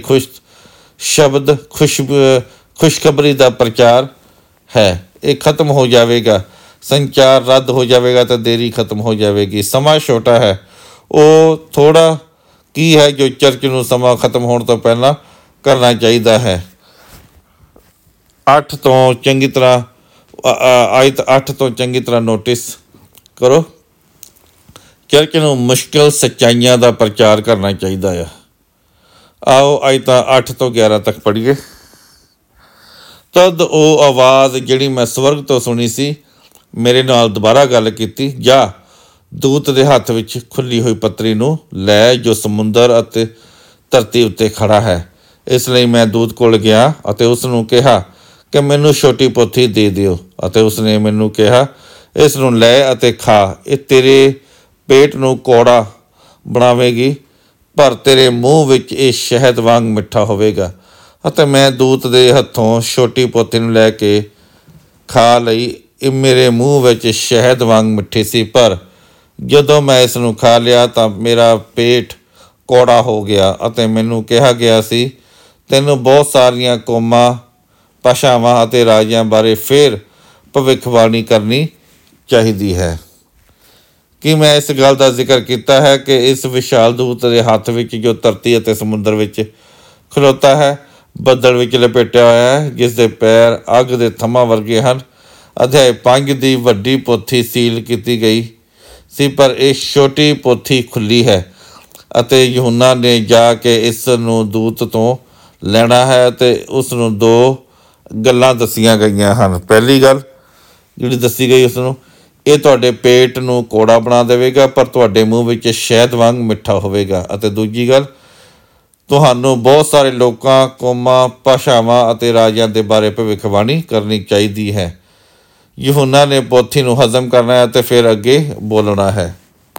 ਖੁਸ਼ਖਬਰੀ ਦਾ ਪ੍ਰਚਾਰ ਹੈ। ਇਹ ਖਤਮ ਹੋ ਜਾਵੇਗਾ, ਸੰਚਾਰ ਰੱਦ ਹੋ ਜਾਵੇਗਾ ਅਤੇ ਦੇਰੀ ਖਤਮ ਹੋ ਜਾਵੇਗੀ। ਸਮਾਂ ਛੋਟਾ ਹੈ। ਉਹ ਥੋੜ੍ਹਾ ਕੀ ਹੈ ਜੋ ਚਰਚ ਨੂੰ ਸਮਾਂ ਖਤਮ ਹੋਣ ਤੋਂ ਪਹਿਲਾਂ ਕਰਨਾ ਚਾਹੀਦਾ ਹੈ। 8 ਤੋਂ ਚੰਗੀ ਤਰ੍ਹਾਂ ਆਇਤ 8 ਤੋਂ ਚੰਗੀ ਤਰ੍ਹਾਂ ਨੋਟਿਸ ਕਰੋ। ਚਰਚ ਨੂੰ ਮੁਸ਼ਕਿਲ ਸੱਚਾਈਆਂ ਦਾ ਪ੍ਰਚਾਰ ਕਰਨਾ ਚਾਹੀਦਾ ਆ। ਆਓ ਆਇਤਾਂ 8 ਤੋਂ 11 ਤੱਕ ਪੜ੍ਹੀਏ। ਤਦ ਉਹ ਆਵਾਜ਼ ਜਿਹੜੀ ਮੈਂ ਸਵਰਗ ਤੋਂ ਸੁਣੀ ਸੀ ਮੇਰੇ ਨਾਲ ਦੁਬਾਰਾ ਗੱਲ ਕੀਤੀ, ਜਾ ਦੂਤ ਦੇ ਹੱਥ ਵਿੱਚ ਖੁੱਲ੍ਹੀ ਹੋਈ ਪੱਤਰੀ ਨੂੰ ਲੈ ਜੋ ਸਮੁੰਦਰ ਅਤੇ ਧਰਤੀ ਉੱਤੇ ਖੜਾ ਹੈ। ਇਸ ਲਈ ਮੈਂ ਦੂਤ ਕੋਲ ਗਿਆ ਅਤੇ ਉਸ ਨੂੰ ਕਿਹਾ ਕਿ ਮੈਨੂੰ ਛੋਟੀ ਪੋਥੀ ਦੇ ਦਿਓ, ਅਤੇ ਉਸਨੇ ਮੈਨੂੰ ਕਿਹਾ ਇਸ ਨੂੰ ਲੈ ਅਤੇ ਖਾ। ਇਹ ਤੇਰੇ ਪੇਟ ਨੂੰ ਕੌੜਾ ਬਣਾਵੇਗੀ, ਪਰ ਤੇਰੇ ਮੂੰਹ ਵਿੱਚ ਇਹ ਸ਼ਹਿਦ ਵਾਂਗ ਮਿੱਠਾ ਹੋਵੇਗਾ। ਅਤੇ ਮੈਂ ਦੂਤ ਦੇ ਹੱਥੋਂ ਛੋਟੀ ਪੋਥੀ ਨੂੰ ਲੈ ਕੇ ਖਾ ਲਈ। ਇਹ ਮੇਰੇ ਮੂੰਹ ਵਿੱਚ ਸ਼ਹਿਦ ਵਾਂਗ ਮਿੱਠੀ ਸੀ, ਪਰ ਜਦੋਂ ਮੈਂ ਇਸ ਨੂੰ ਖਾ ਲਿਆ ਤਾਂ ਮੇਰਾ ਪੇਟ ਕੌੜਾ ਹੋ ਗਿਆ। ਅਤੇ ਮੈਨੂੰ ਕਿਹਾ ਗਿਆ ਸੀ ਤੈਨੂੰ ਬਹੁਤ ਸਾਰੀਆਂ ਕੌਮਾਂ, ਭਾਸ਼ਾਵਾਂ ਅਤੇ ਰਾਜਿਆਂ ਬਾਰੇ ਫਿਰ ਭਵਿੱਖਬਾਣੀ ਕਰਨੀ ਚਾਹੀਦੀ ਹੈ। ਕੀ ਮੈਂ ਇਸ ਗੱਲ ਦਾ ਜ਼ਿਕਰ ਕੀਤਾ ਹੈ ਕਿ ਇਸ ਵਿਸ਼ਾਲ ਦੂਤ ਦੇ ਹੱਥ ਵਿੱਚ ਜੋ ਧਰਤੀ ਅਤੇ ਸਮੁੰਦਰ ਵਿੱਚ ਖਲੋਤਾ ਹੈ, ਬੱਦਲ ਵਿੱਚ ਲਪੇਟਿਆ ਹੋਇਆ ਹੈ, ਜਿਸ ਦੇ ਪੈਰ ਅੱਗ ਦੇ ਥੰਮਾਂ ਵਰਗੇ ਹਨ। ਅਧਿਆਇ 5 ਦੀ ਵੱਡੀ ਪੋਥੀ ਸੀਲ ਕੀਤੀ ਗਈ ਸੀ, ਪਰ ਇਹ ਛੋਟੀ ਪੋਥੀ ਖੁੱਲ੍ਹੀ ਹੈ ਅਤੇ ਯਹੂਨਾ ਨੇ ਜਾ ਕੇ ਇਸ ਨੂੰ ਦੂਤ ਤੋਂ ਲੈਣਾ ਹੈ ਅਤੇ ਉਸ ਨੂੰ 2 ਗੱਲਾਂ ਦੱਸੀਆਂ ਗਈਆਂ ਹਨ। ਪਹਿਲੀ ਗੱਲ ਜਿਹੜੀ ਦੱਸੀ ਗਈ, ਉਸ ਨੂੰ ਇਹ ਤੁਹਾਡੇ ਪੇਟ ਨੂੰ ਕੌੜਾ ਬਣਾ ਦੇਵੇਗਾ, ਪਰ ਤੁਹਾਡੇ ਮੂੰਹ ਵਿੱਚ ਸ਼ਹਿਦ ਵਾਂਗ ਮਿੱਠਾ ਹੋਵੇਗਾ। ਅਤੇ ਦੂਜੀ ਗੱਲ, ਤੁਹਾਨੂੰ ਬਹੁਤ ਸਾਰੇ ਲੋਕਾਂ, ਕੌਮਾਂ, ਭਾਸ਼ਾਵਾਂ ਅਤੇ ਰਾਜਿਆਂ ਦੇ ਬਾਰੇ ਭਵਿੱਖਬਾਣੀ ਕਰਨੀ ਚਾਹੀਦੀ ਹੈ। ਯਹੂਨਾ ਨੇ ਪੋਥੀ ਨੂੰ ਹਜ਼ਮ ਕਰਨਾ ਹੈ ਅਤੇ ਫਿਰ ਅੱਗੇ ਬੋਲਣਾ ਹੈ।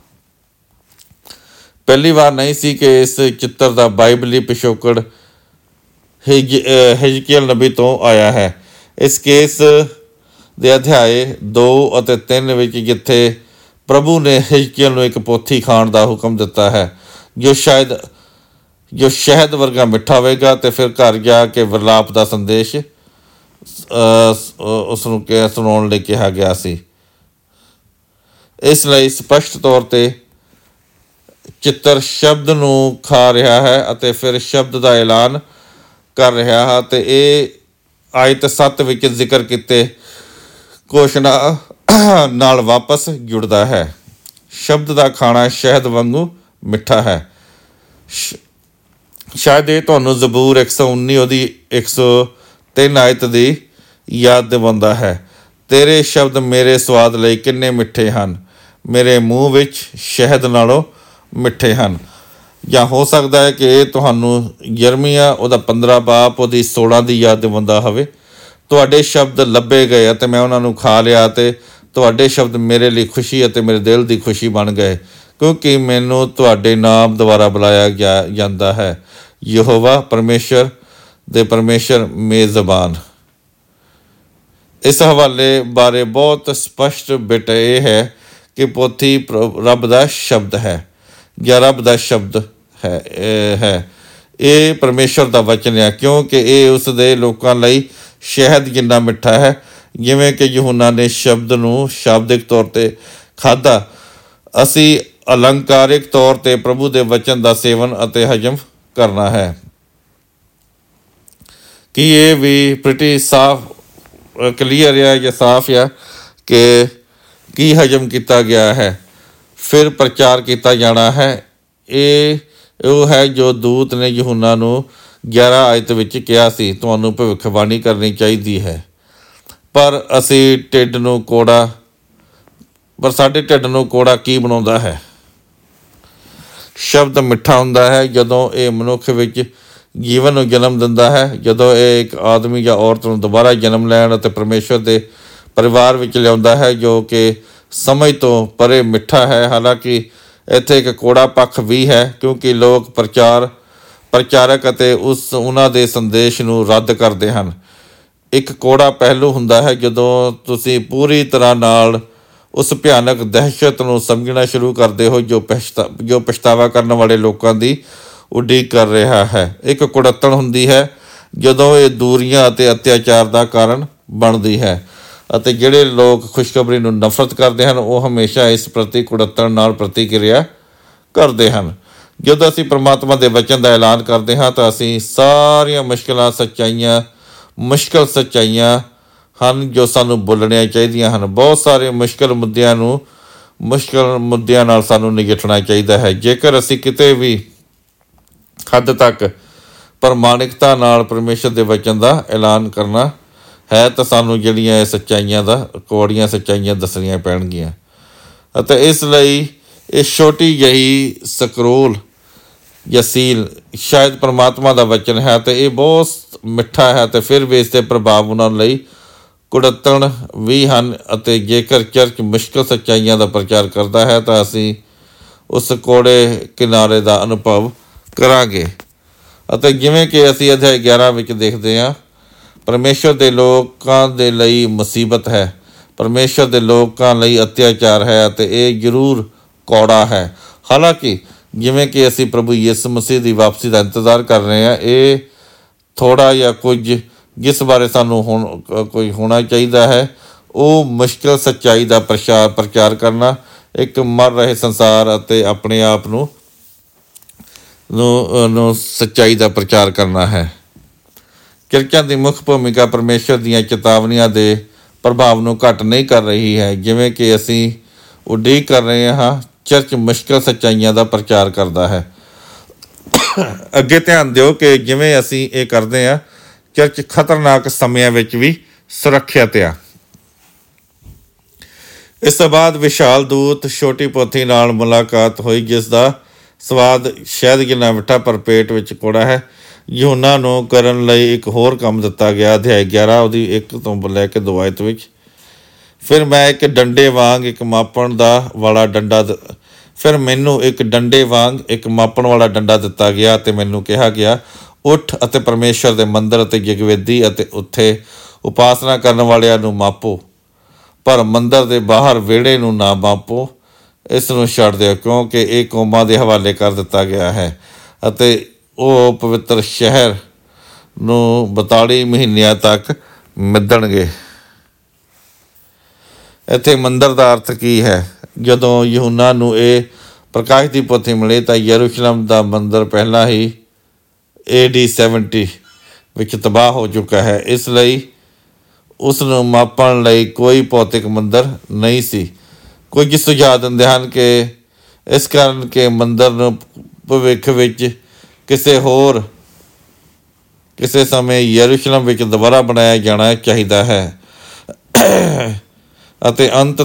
ਪਹਿਲੀ ਵਾਰ ਨਹੀਂ ਸੀ ਕਿ ਇਸ ਚਿੱਤਰ ਦਾ ਬਾਈਬਲੀ ਪਿਛੋਕੜ ਹਿਜ਼ਕੀਏਲ ਨਬੀ ਤੋਂ ਆਇਆ ਹੈ। ਇਸ ਕੇਸ ਦੇ ਅਧਿਆਏ 2 ਅਤੇ 3 ਵਿੱਚ, ਜਿੱਥੇ ਪ੍ਰਭੂ ਨੇ ਹਿਜ਼ਕੀਏਲ ਨੂੰ ਇੱਕ ਪੋਥੀ ਖਾਣ ਦਾ ਹੁਕਮ ਦਿੱਤਾ ਹੈ ਜੋ ਸ਼ਹਿਦ ਵਰਗਾ ਮਿੱਠਾ ਹੋਵੇਗਾ, ਅਤੇ ਫਿਰ ਘਰ ਜਾ ਕੇ ਵਿਰਲਾਪ ਦਾ ਸੰਦੇਸ਼ ਉਸ ਨੂੰ ਸੁਣਾਉਣ ਲਈ ਕਿਹਾ ਗਿਆ ਸੀ। ਇਸ ਲਈ ਸਪਸ਼ਟ ਤੌਰ 'ਤੇ ਚਿੱਤਰ ਸ਼ਬਦ ਨੂੰ ਖਾ ਰਿਹਾ ਹੈ ਅਤੇ ਫਿਰ ਸ਼ਬਦ ਦਾ ਐਲਾਨ ਕਰ ਰਿਹਾ ਹੈ, ਅਤੇ ਇਹ ਆਇਤ 7 ਵਿੱਚ ਜ਼ਿਕਰ ਕੀਤੇ ਘੋਸ਼ਣਾ ਨਾਲ ਵਾਪਸ ਜੁੜਦਾ ਹੈ। ਸ਼ਬਦ ਦਾ ਖਾਣਾ ਸ਼ਹਿਦ ਵਾਂਗੂ ਮਿੱਠਾ ਹੈ। ਸ਼ਾਇਦ ਇਹ ਤੁਹਾਨੂੰ ਜ਼ਬੂਰ 119 ਉਹਦੀ 103 ਆਇਤ ਦੀ ਯਾਦ ਦਿਵਾਉਂਦਾ ਹੈ। ਤੇਰੇ ਸ਼ਬਦ ਮੇਰੇ ਸਵਾਦ ਲਈ ਕਿੰਨੇ ਮਿੱਠੇ ਹਨ, ਮੇਰੇ ਮੂੰਹ ਵਿੱਚ ਸ਼ਹਿਦ ਨਾਲੋਂ ਮਿੱਠੇ ਹਨ। ਜਾਂ ਹੋ ਸਕਦਾ ਹੈ ਕਿ ਇਹ ਤੁਹਾਨੂੰ ਯਰਮੀਆ ਉਹਦਾ 15 ਬਾਬ ਉਹਦੀ 16 ਦੀ ਯਾਦ ਦਿਵਾਉਂਦਾ ਹੋਵੇ। ਤੁਹਾਡੇ ਸ਼ਬਦ ਲੱਭੇ ਗਏ ਅਤੇ ਮੈਂ ਉਹਨਾਂ ਨੂੰ ਖਾ ਲਿਆ, ਅਤੇ ਤੁਹਾਡੇ ਸ਼ਬਦ ਮੇਰੇ ਲਈ ਖੁਸ਼ੀ ਅਤੇ ਮੇਰੇ ਦਿਲ ਦੀ ਖੁਸ਼ੀ ਬਣ ਗਏ, ਕਿਉਂਕਿ ਮੈਨੂੰ ਤੁਹਾਡੇ ਨਾਮ ਦੁਆਰਾ ਬੁਲਾਇਆ ਜਾਂਦਾ ਹੈ, ਯਹੋਵਾ ਪਰਮੇਸ਼ਰ ਦੇ ਪਰਮੇਸ਼ਰ ਮੇਜ਼ਬਾਨ। ਇਸ ਹਵਾਲੇ ਬਾਰੇ ਬਹੁਤ ਸਪਸ਼ਟ ਬਿਟ ਇਹ ਹੈ ਕਿ ਪੋਥੀ ਰੱਬ ਦਾ ਸ਼ਬਦ ਹੈ ਜਾਂ ਰੱਬ ਦਾ ਸ਼ਬਦ ਹੈ। ਇਹ ਪਰਮੇਸ਼ਰ ਦਾ ਵਚਨ ਹੈ, ਕਿਉਂਕਿ ਇਹ ਉਸ ਦੇ ਲੋਕਾਂ ਲਈ ਸ਼ਹਿਦ ਜਿੰਨਾ ਮਿੱਠਾ ਹੈ, ਜਿਵੇਂ ਕਿ ਯਹੂਨਾ ਨੇ ਸ਼ਬਦ ਨੂੰ ਸ਼ਾਬਦਿਕ ਤੌਰ 'ਤੇ ਖਾਧਾ। ਅਸੀਂ ਅਲੰਕਾਰਿਕ ਤੌਰ 'ਤੇ ਪ੍ਰਭੂ ਦੇ ਵਚਨ ਦਾ ਸੇਵਨ ਅਤੇ ਹਜ਼ਮ ਕਰਨਾ ਹੈ। ਕੀ ਇਹ ਵੀ ਪ੍ਰਿਟੀ ਸਾਫ਼ ਕਲੀਅਰ ਆ ਜਾਂ ਸਾਫ਼ ਆ ਕਿ ਕੀ ਹਜ਼ਮ ਕੀਤਾ ਗਿਆ ਹੈ, ਫਿਰ ਪ੍ਰਚਾਰ ਕੀਤਾ ਜਾਣਾ ਹੈ। ਇਹ ਉਹ ਹੈ ਜੋ ਦੂਤ ਨੇ ਯਹੂਨਾ ਨੂੰ 11 ਆਇਤ ਵਿੱਚ ਕਿਹਾ ਸੀ, ਤੁਹਾਨੂੰ ਭਵਿੱਖਬਾਣੀ ਕਰਨੀ ਚਾਹੀਦੀ ਹੈ। ਪਰ ਸਾਡੇ ਢਿੱਡ ਨੂੰ ਕੋੜਾ ਕੀ ਬਣਾਉਂਦਾ ਹੈ? ਸ਼ਬਦ ਮਿੱਠਾ ਹੁੰਦਾ ਹੈ ਜਦੋਂ ਇਹ ਮਨੁੱਖ ਵਿੱਚ ਜੀਵਨ ਨੂੰ ਜਨਮ ਦਿੰਦਾ ਹੈ, ਜਦੋਂ ਇਹ ਇੱਕ ਆਦਮੀ ਜਾਂ ਔਰਤ ਨੂੰ ਦੁਬਾਰਾ ਜਨਮ ਲੈਣ ਅਤੇ ਪਰਮੇਸ਼ਰ ਦੇ ਪਰਿਵਾਰ ਵਿੱਚ ਲਿਆਉਂਦਾ ਹੈ, ਜੋ ਕਿ ਸਮਝ ਤੋਂ ਪਰੇ ਮਿੱਠਾ ਹੈ। ਹਾਲਾਂਕਿ ਇੱਥੇ ਇੱਕ ਕੋੜਾ ਪੱਖ ਵੀ ਹੈ, ਕਿਉਂਕਿ ਲੋਕ ਪ੍ਰਚਾਰਕ ਅਤੇ ਉਹਨਾਂ ਦੇ ਸੰਦੇਸ਼ ਨੂੰ ਰੱਦ ਕਰਦੇ ਹਨ। ਇੱਕ ਕੋੜਾ ਪਹਿਲੂ ਹੁੰਦਾ ਹੈ ਜਦੋਂ ਤੁਸੀਂ ਪੂਰੀ ਤਰ੍ਹਾਂ ਨਾਲ ਉਸ ਭਿਆਨਕ ਦਹਿਸ਼ਤ ਨੂੰ ਸਮਝਣਾ ਸ਼ੁਰੂ ਕਰਦੇ ਹੋ ਜੋ ਪਛਤਾਵਾ ਕਰਨ ਵਾਲੇ ਲੋਕਾਂ ਦੀ ਉਡੀਕ ਕਰ ਰਿਹਾ ਹੈ। ਇੱਕ ਕੁੜੱਤਣ ਹੁੰਦੀ ਹੈ ਜਦੋਂ ਇਹ ਦੂਰੀਆਂ ਅਤੇ ਅਤਿਆਚਾਰ ਦਾ ਕਾਰਨ ਬਣਦੀ ਹੈ, ਅਤੇ ਜਿਹੜੇ ਲੋਕ ਖੁਸ਼ਖਬਰੀ ਨੂੰ ਨਫ਼ਰਤ ਕਰਦੇ ਹਨ ਉਹ ਹਮੇਸ਼ਾ ਇਸ ਪ੍ਰਤੀ ਕੁੜੱਤਣ ਨਾਲ ਪ੍ਰਤੀਕਿਰਿਆ ਕਰਦੇ ਹਨ। ਜਦੋਂ ਅਸੀਂ ਪਰਮਾਤਮਾ ਦੇ ਵਚਨ ਦਾ ਐਲਾਨ ਕਰਦੇ ਹਾਂ ਤਾਂ ਅਸੀਂ ਸਾਰੀਆਂ ਮੁਸ਼ਕਿਲ ਸੱਚਾਈਆਂ ਹਨ ਜੋ ਸਾਨੂੰ ਬੋਲਣੀਆਂ ਚਾਹੀਦੀਆਂ ਹਨ। ਬਹੁਤ ਸਾਰੇ ਮੁਸ਼ਕਿਲ ਮੁੱਦਿਆਂ ਨਾਲ ਸਾਨੂੰ ਨਜਿੱਠਣਾ ਚਾਹੀਦਾ ਹੈ। ਜੇਕਰ ਅਸੀਂ ਕਿਤੇ ਵੀ ਹੱਦ ਤੱਕ ਪ੍ਰਮਾਣਿਕਤਾ ਨਾਲ ਪਰਮੇਸ਼ਰ ਦੇ ਵਚਨ ਦਾ ਐਲਾਨ ਕਰਨਾ ਹੈ ਤਾਂ ਸਾਨੂੰ ਜਿਹੜੀਆਂ ਇਹ ਕੌੜੀਆਂ ਸੱਚਾਈਆਂ ਦੱਸਣੀਆਂ ਪੈਣਗੀਆਂ। ਅਤੇ ਇਸ ਲਈ ਇਹ ਛੋਟੀ ਜਿਹੀ ਸਕਰੋਲ ਜਾਂ ਸੀਲ ਸ਼ਾਇਦ ਪਰਮਾਤਮਾ ਦਾ ਵਚਨ ਹੈ ਅਤੇ ਇਹ ਬਹੁਤ ਮਿੱਠਾ ਹੈ, ਅਤੇ ਫਿਰ ਵੀ ਇਸ ਦੇ ਪ੍ਰਭਾਵ ਉਹਨਾਂ ਲਈ ਕੁੜੱਤਣ ਵੀ ਹਨ। ਅਤੇ ਜੇਕਰ ਚਰਚ ਮੁਸ਼ਕਿਲ ਸੱਚਾਈਆਂ ਦਾ ਪ੍ਰਚਾਰ ਕਰਦਾ ਹੈ ਤਾਂ ਅਸੀਂ ਉਸ ਕੋੜੇ ਕਿਨਾਰੇ ਦਾ ਅਨੁਭਵ ਕਰਾਂਗੇ। ਅਤੇ ਜਿਵੇਂ ਕਿ ਅਸੀਂ ਅਧਿਆਇ 11 ਵਿੱਚ ਦੇਖਦੇ ਹਾਂ, ਪਰਮੇਸ਼ਰ ਦੇ ਲੋਕਾਂ ਦੇ ਲਈ ਮੁਸੀਬਤ ਹੈ, ਪਰਮੇਸ਼ਰ ਦੇ ਲੋਕਾਂ ਲਈ ਅਤਿਆਚਾਰ ਹੈ, ਅਤੇ ਇਹ ਜ਼ਰੂਰ ਕੌੜਾ ਹੈ। ਹਾਲਾਂਕਿ ਜਿਵੇਂ ਕਿ ਅਸੀਂ ਪ੍ਰਭੂ ਯਿਸੂ ਮਸੀਹ ਦੀ ਵਾਪਸੀ ਦਾ ਇੰਤਜ਼ਾਰ ਕਰ ਰਹੇ ਹਾਂ, ਇਹ ਥੋੜ੍ਹਾ ਜਾਂ ਕੁਝ ਜਿਸ ਬਾਰੇ ਸਾਨੂੰ ਕੁਝ ਹੋਣਾ ਚਾਹੀਦਾ ਹੈ ਉਹ ਮੁਸ਼ਕਿਲ ਸੱਚਾਈ ਦਾ ਪ੍ਰਚਾਰ ਕਰਨਾ, ਇੱਕ ਮਰ ਰਹੇ ਸੰਸਾਰ ਅਤੇ ਆਪਣੇ ਆਪ ਨੂੰ ਸੱਚਾਈ ਦਾ ਪ੍ਰਚਾਰ ਕਰਨਾ ਹੈ। ਚਰਚਾਂ ਦੀ ਮੁੱਖ ਭੂਮਿਕਾ ਪਰਮੇਸ਼ਰ ਦੀਆਂ ਚੇਤਾਵਨੀਆਂ ਦੇ ਪ੍ਰਭਾਵ ਨੂੰ ਘੱਟ ਨਹੀਂ ਕਰ ਰਹੀ ਹੈ। ਜਿਵੇਂ ਕਿ ਅਸੀਂ ਉਡੀਕ ਕਰ ਰਹੇ ਹਾਂ, ਚਰਚ ਮੁਸ਼ਕਿਲ ਸੱਚਾਈਆਂ ਦਾ ਪ੍ਰਚਾਰ ਕਰਦਾ ਹੈ। ਅੱਗੇ ਧਿਆਨ ਦਿਓ ਕਿ ਜਿਵੇਂ ਅਸੀਂ ਇਹ ਕਰਦੇ ਹਾਂ, ਚਰਚ ਖਤਰਨਾਕ ਸਮਿਆਂ ਵਿੱਚ ਵੀ ਸੁਰੱਖਿਅਤ ਆ। ਇਸ ਤੋਂ ਬਾਅਦ ਵਿਸ਼ਾਲ ਦੂਤ ਛੋਟੀ ਪੋਥੀ ਨਾਲ ਮੁਲਾਕਾਤ ਹੋਈ, ਜਿਸ ਦਾ ਸਵਾਦ ਸ਼ਹਿਦ ਜਿੰਨਾ ਮਿੱਠਾ ਪਰ ਪੇਟ ਵਿੱਚ ਕੌੜਾ ਹੈ। ਯਹੂਨਾ ਨੂੰ ਕਰਨ ਲਈ ਇੱਕ ਹੋਰ ਕੰਮ ਦਿੱਤਾ ਗਿਆ। ਅਧਿਆਇ 11 ਉਹਦੀ 1 ਤੋਂ ਲੈ ਕੇ 2 ਆਇਤ ਵਿੱਚ, ਫਿਰ ਮੈਂ ਇੱਕ ਡੰਡੇ ਵਾਂਗ ਇੱਕ ਮਾਪਣ ਵਾਲਾ ਡੰਡਾ ਦਿੱਤਾ ਗਿਆ ਅਤੇ ਮੈਨੂੰ ਕਿਹਾ ਗਿਆ, ਉੱਠ ਅਤੇ ਪਰਮੇਸ਼ਰ ਦੇ ਮੰਦਰ ਅਤੇ ਯਗਵੇਦੀ ਅਤੇ ਉੱਥੇ ਉਪਾਸਨਾ ਕਰਨ ਵਾਲਿਆਂ ਨੂੰ ਮਾਪੋ, ਪਰ ਮੰਦਰ ਦੇ ਬਾਹਰ ਵਿਹੜੇ ਨੂੰ ਨਾ ਮਾਪੋ। ਇਸ ਨੂੰ ਛੱਡ ਦਿਓ, ਕਿਉਂਕਿ ਇਹ ਕੌਮਾਂ ਦੇ ਹਵਾਲੇ ਕਰ ਦਿੱਤਾ ਗਿਆ ਹੈ ਅਤੇ ਉਹ ਪਵਿੱਤਰ ਸ਼ਹਿਰ ਨੂੰ 42 ਮਹੀਨਿਆਂ ਤੱਕ ਮਿਧਣਗੇ। ਇੱਥੇ ਮੰਦਰ ਦਾ ਅਰਥ ਕੀ ਹੈ? ਜਦੋਂ ਯਹੂਨਾ ਨੂੰ ਇਹ ਪ੍ਰਕਾਸ਼ ਦੀ ਪੋਥੀ ਮਿਲੀ ਤਾਂ ਯਰੂਸ਼ਲਮ ਦਾ ਮੰਦਰ ਪਹਿਲਾਂ ਹੀ AD 70 ਵਿੱਚ ਤਬਾਹ ਹੋ ਚੁੱਕਾ ਹੈ। ਇਸ ਲਈ ਉਸ ਨੂੰ ਮਾਪਣ ਲਈ ਕੋਈ ਭੌਤਿਕ ਮੰਦਰ ਨਹੀਂ ਸੀ। ਕੁਝ ਸੁਝਾਅ ਦਿੰਦੇ ਹਨ ਕਿ ਇਸ ਕਾਰਨ ਕਿ ਮੰਦਰ ਨੂੰ ਭਵਿੱਖ ਵਿੱਚ ਕਿਸੇ ਸਮੇਂ ਯਰੂਸ਼ਲਮ ਵਿੱਚ ਦੁਬਾਰਾ ਬਣਾਇਆ ਜਾਣਾ ਚਾਹੀਦਾ ਹੈ ਅਤੇ ਅੰਤ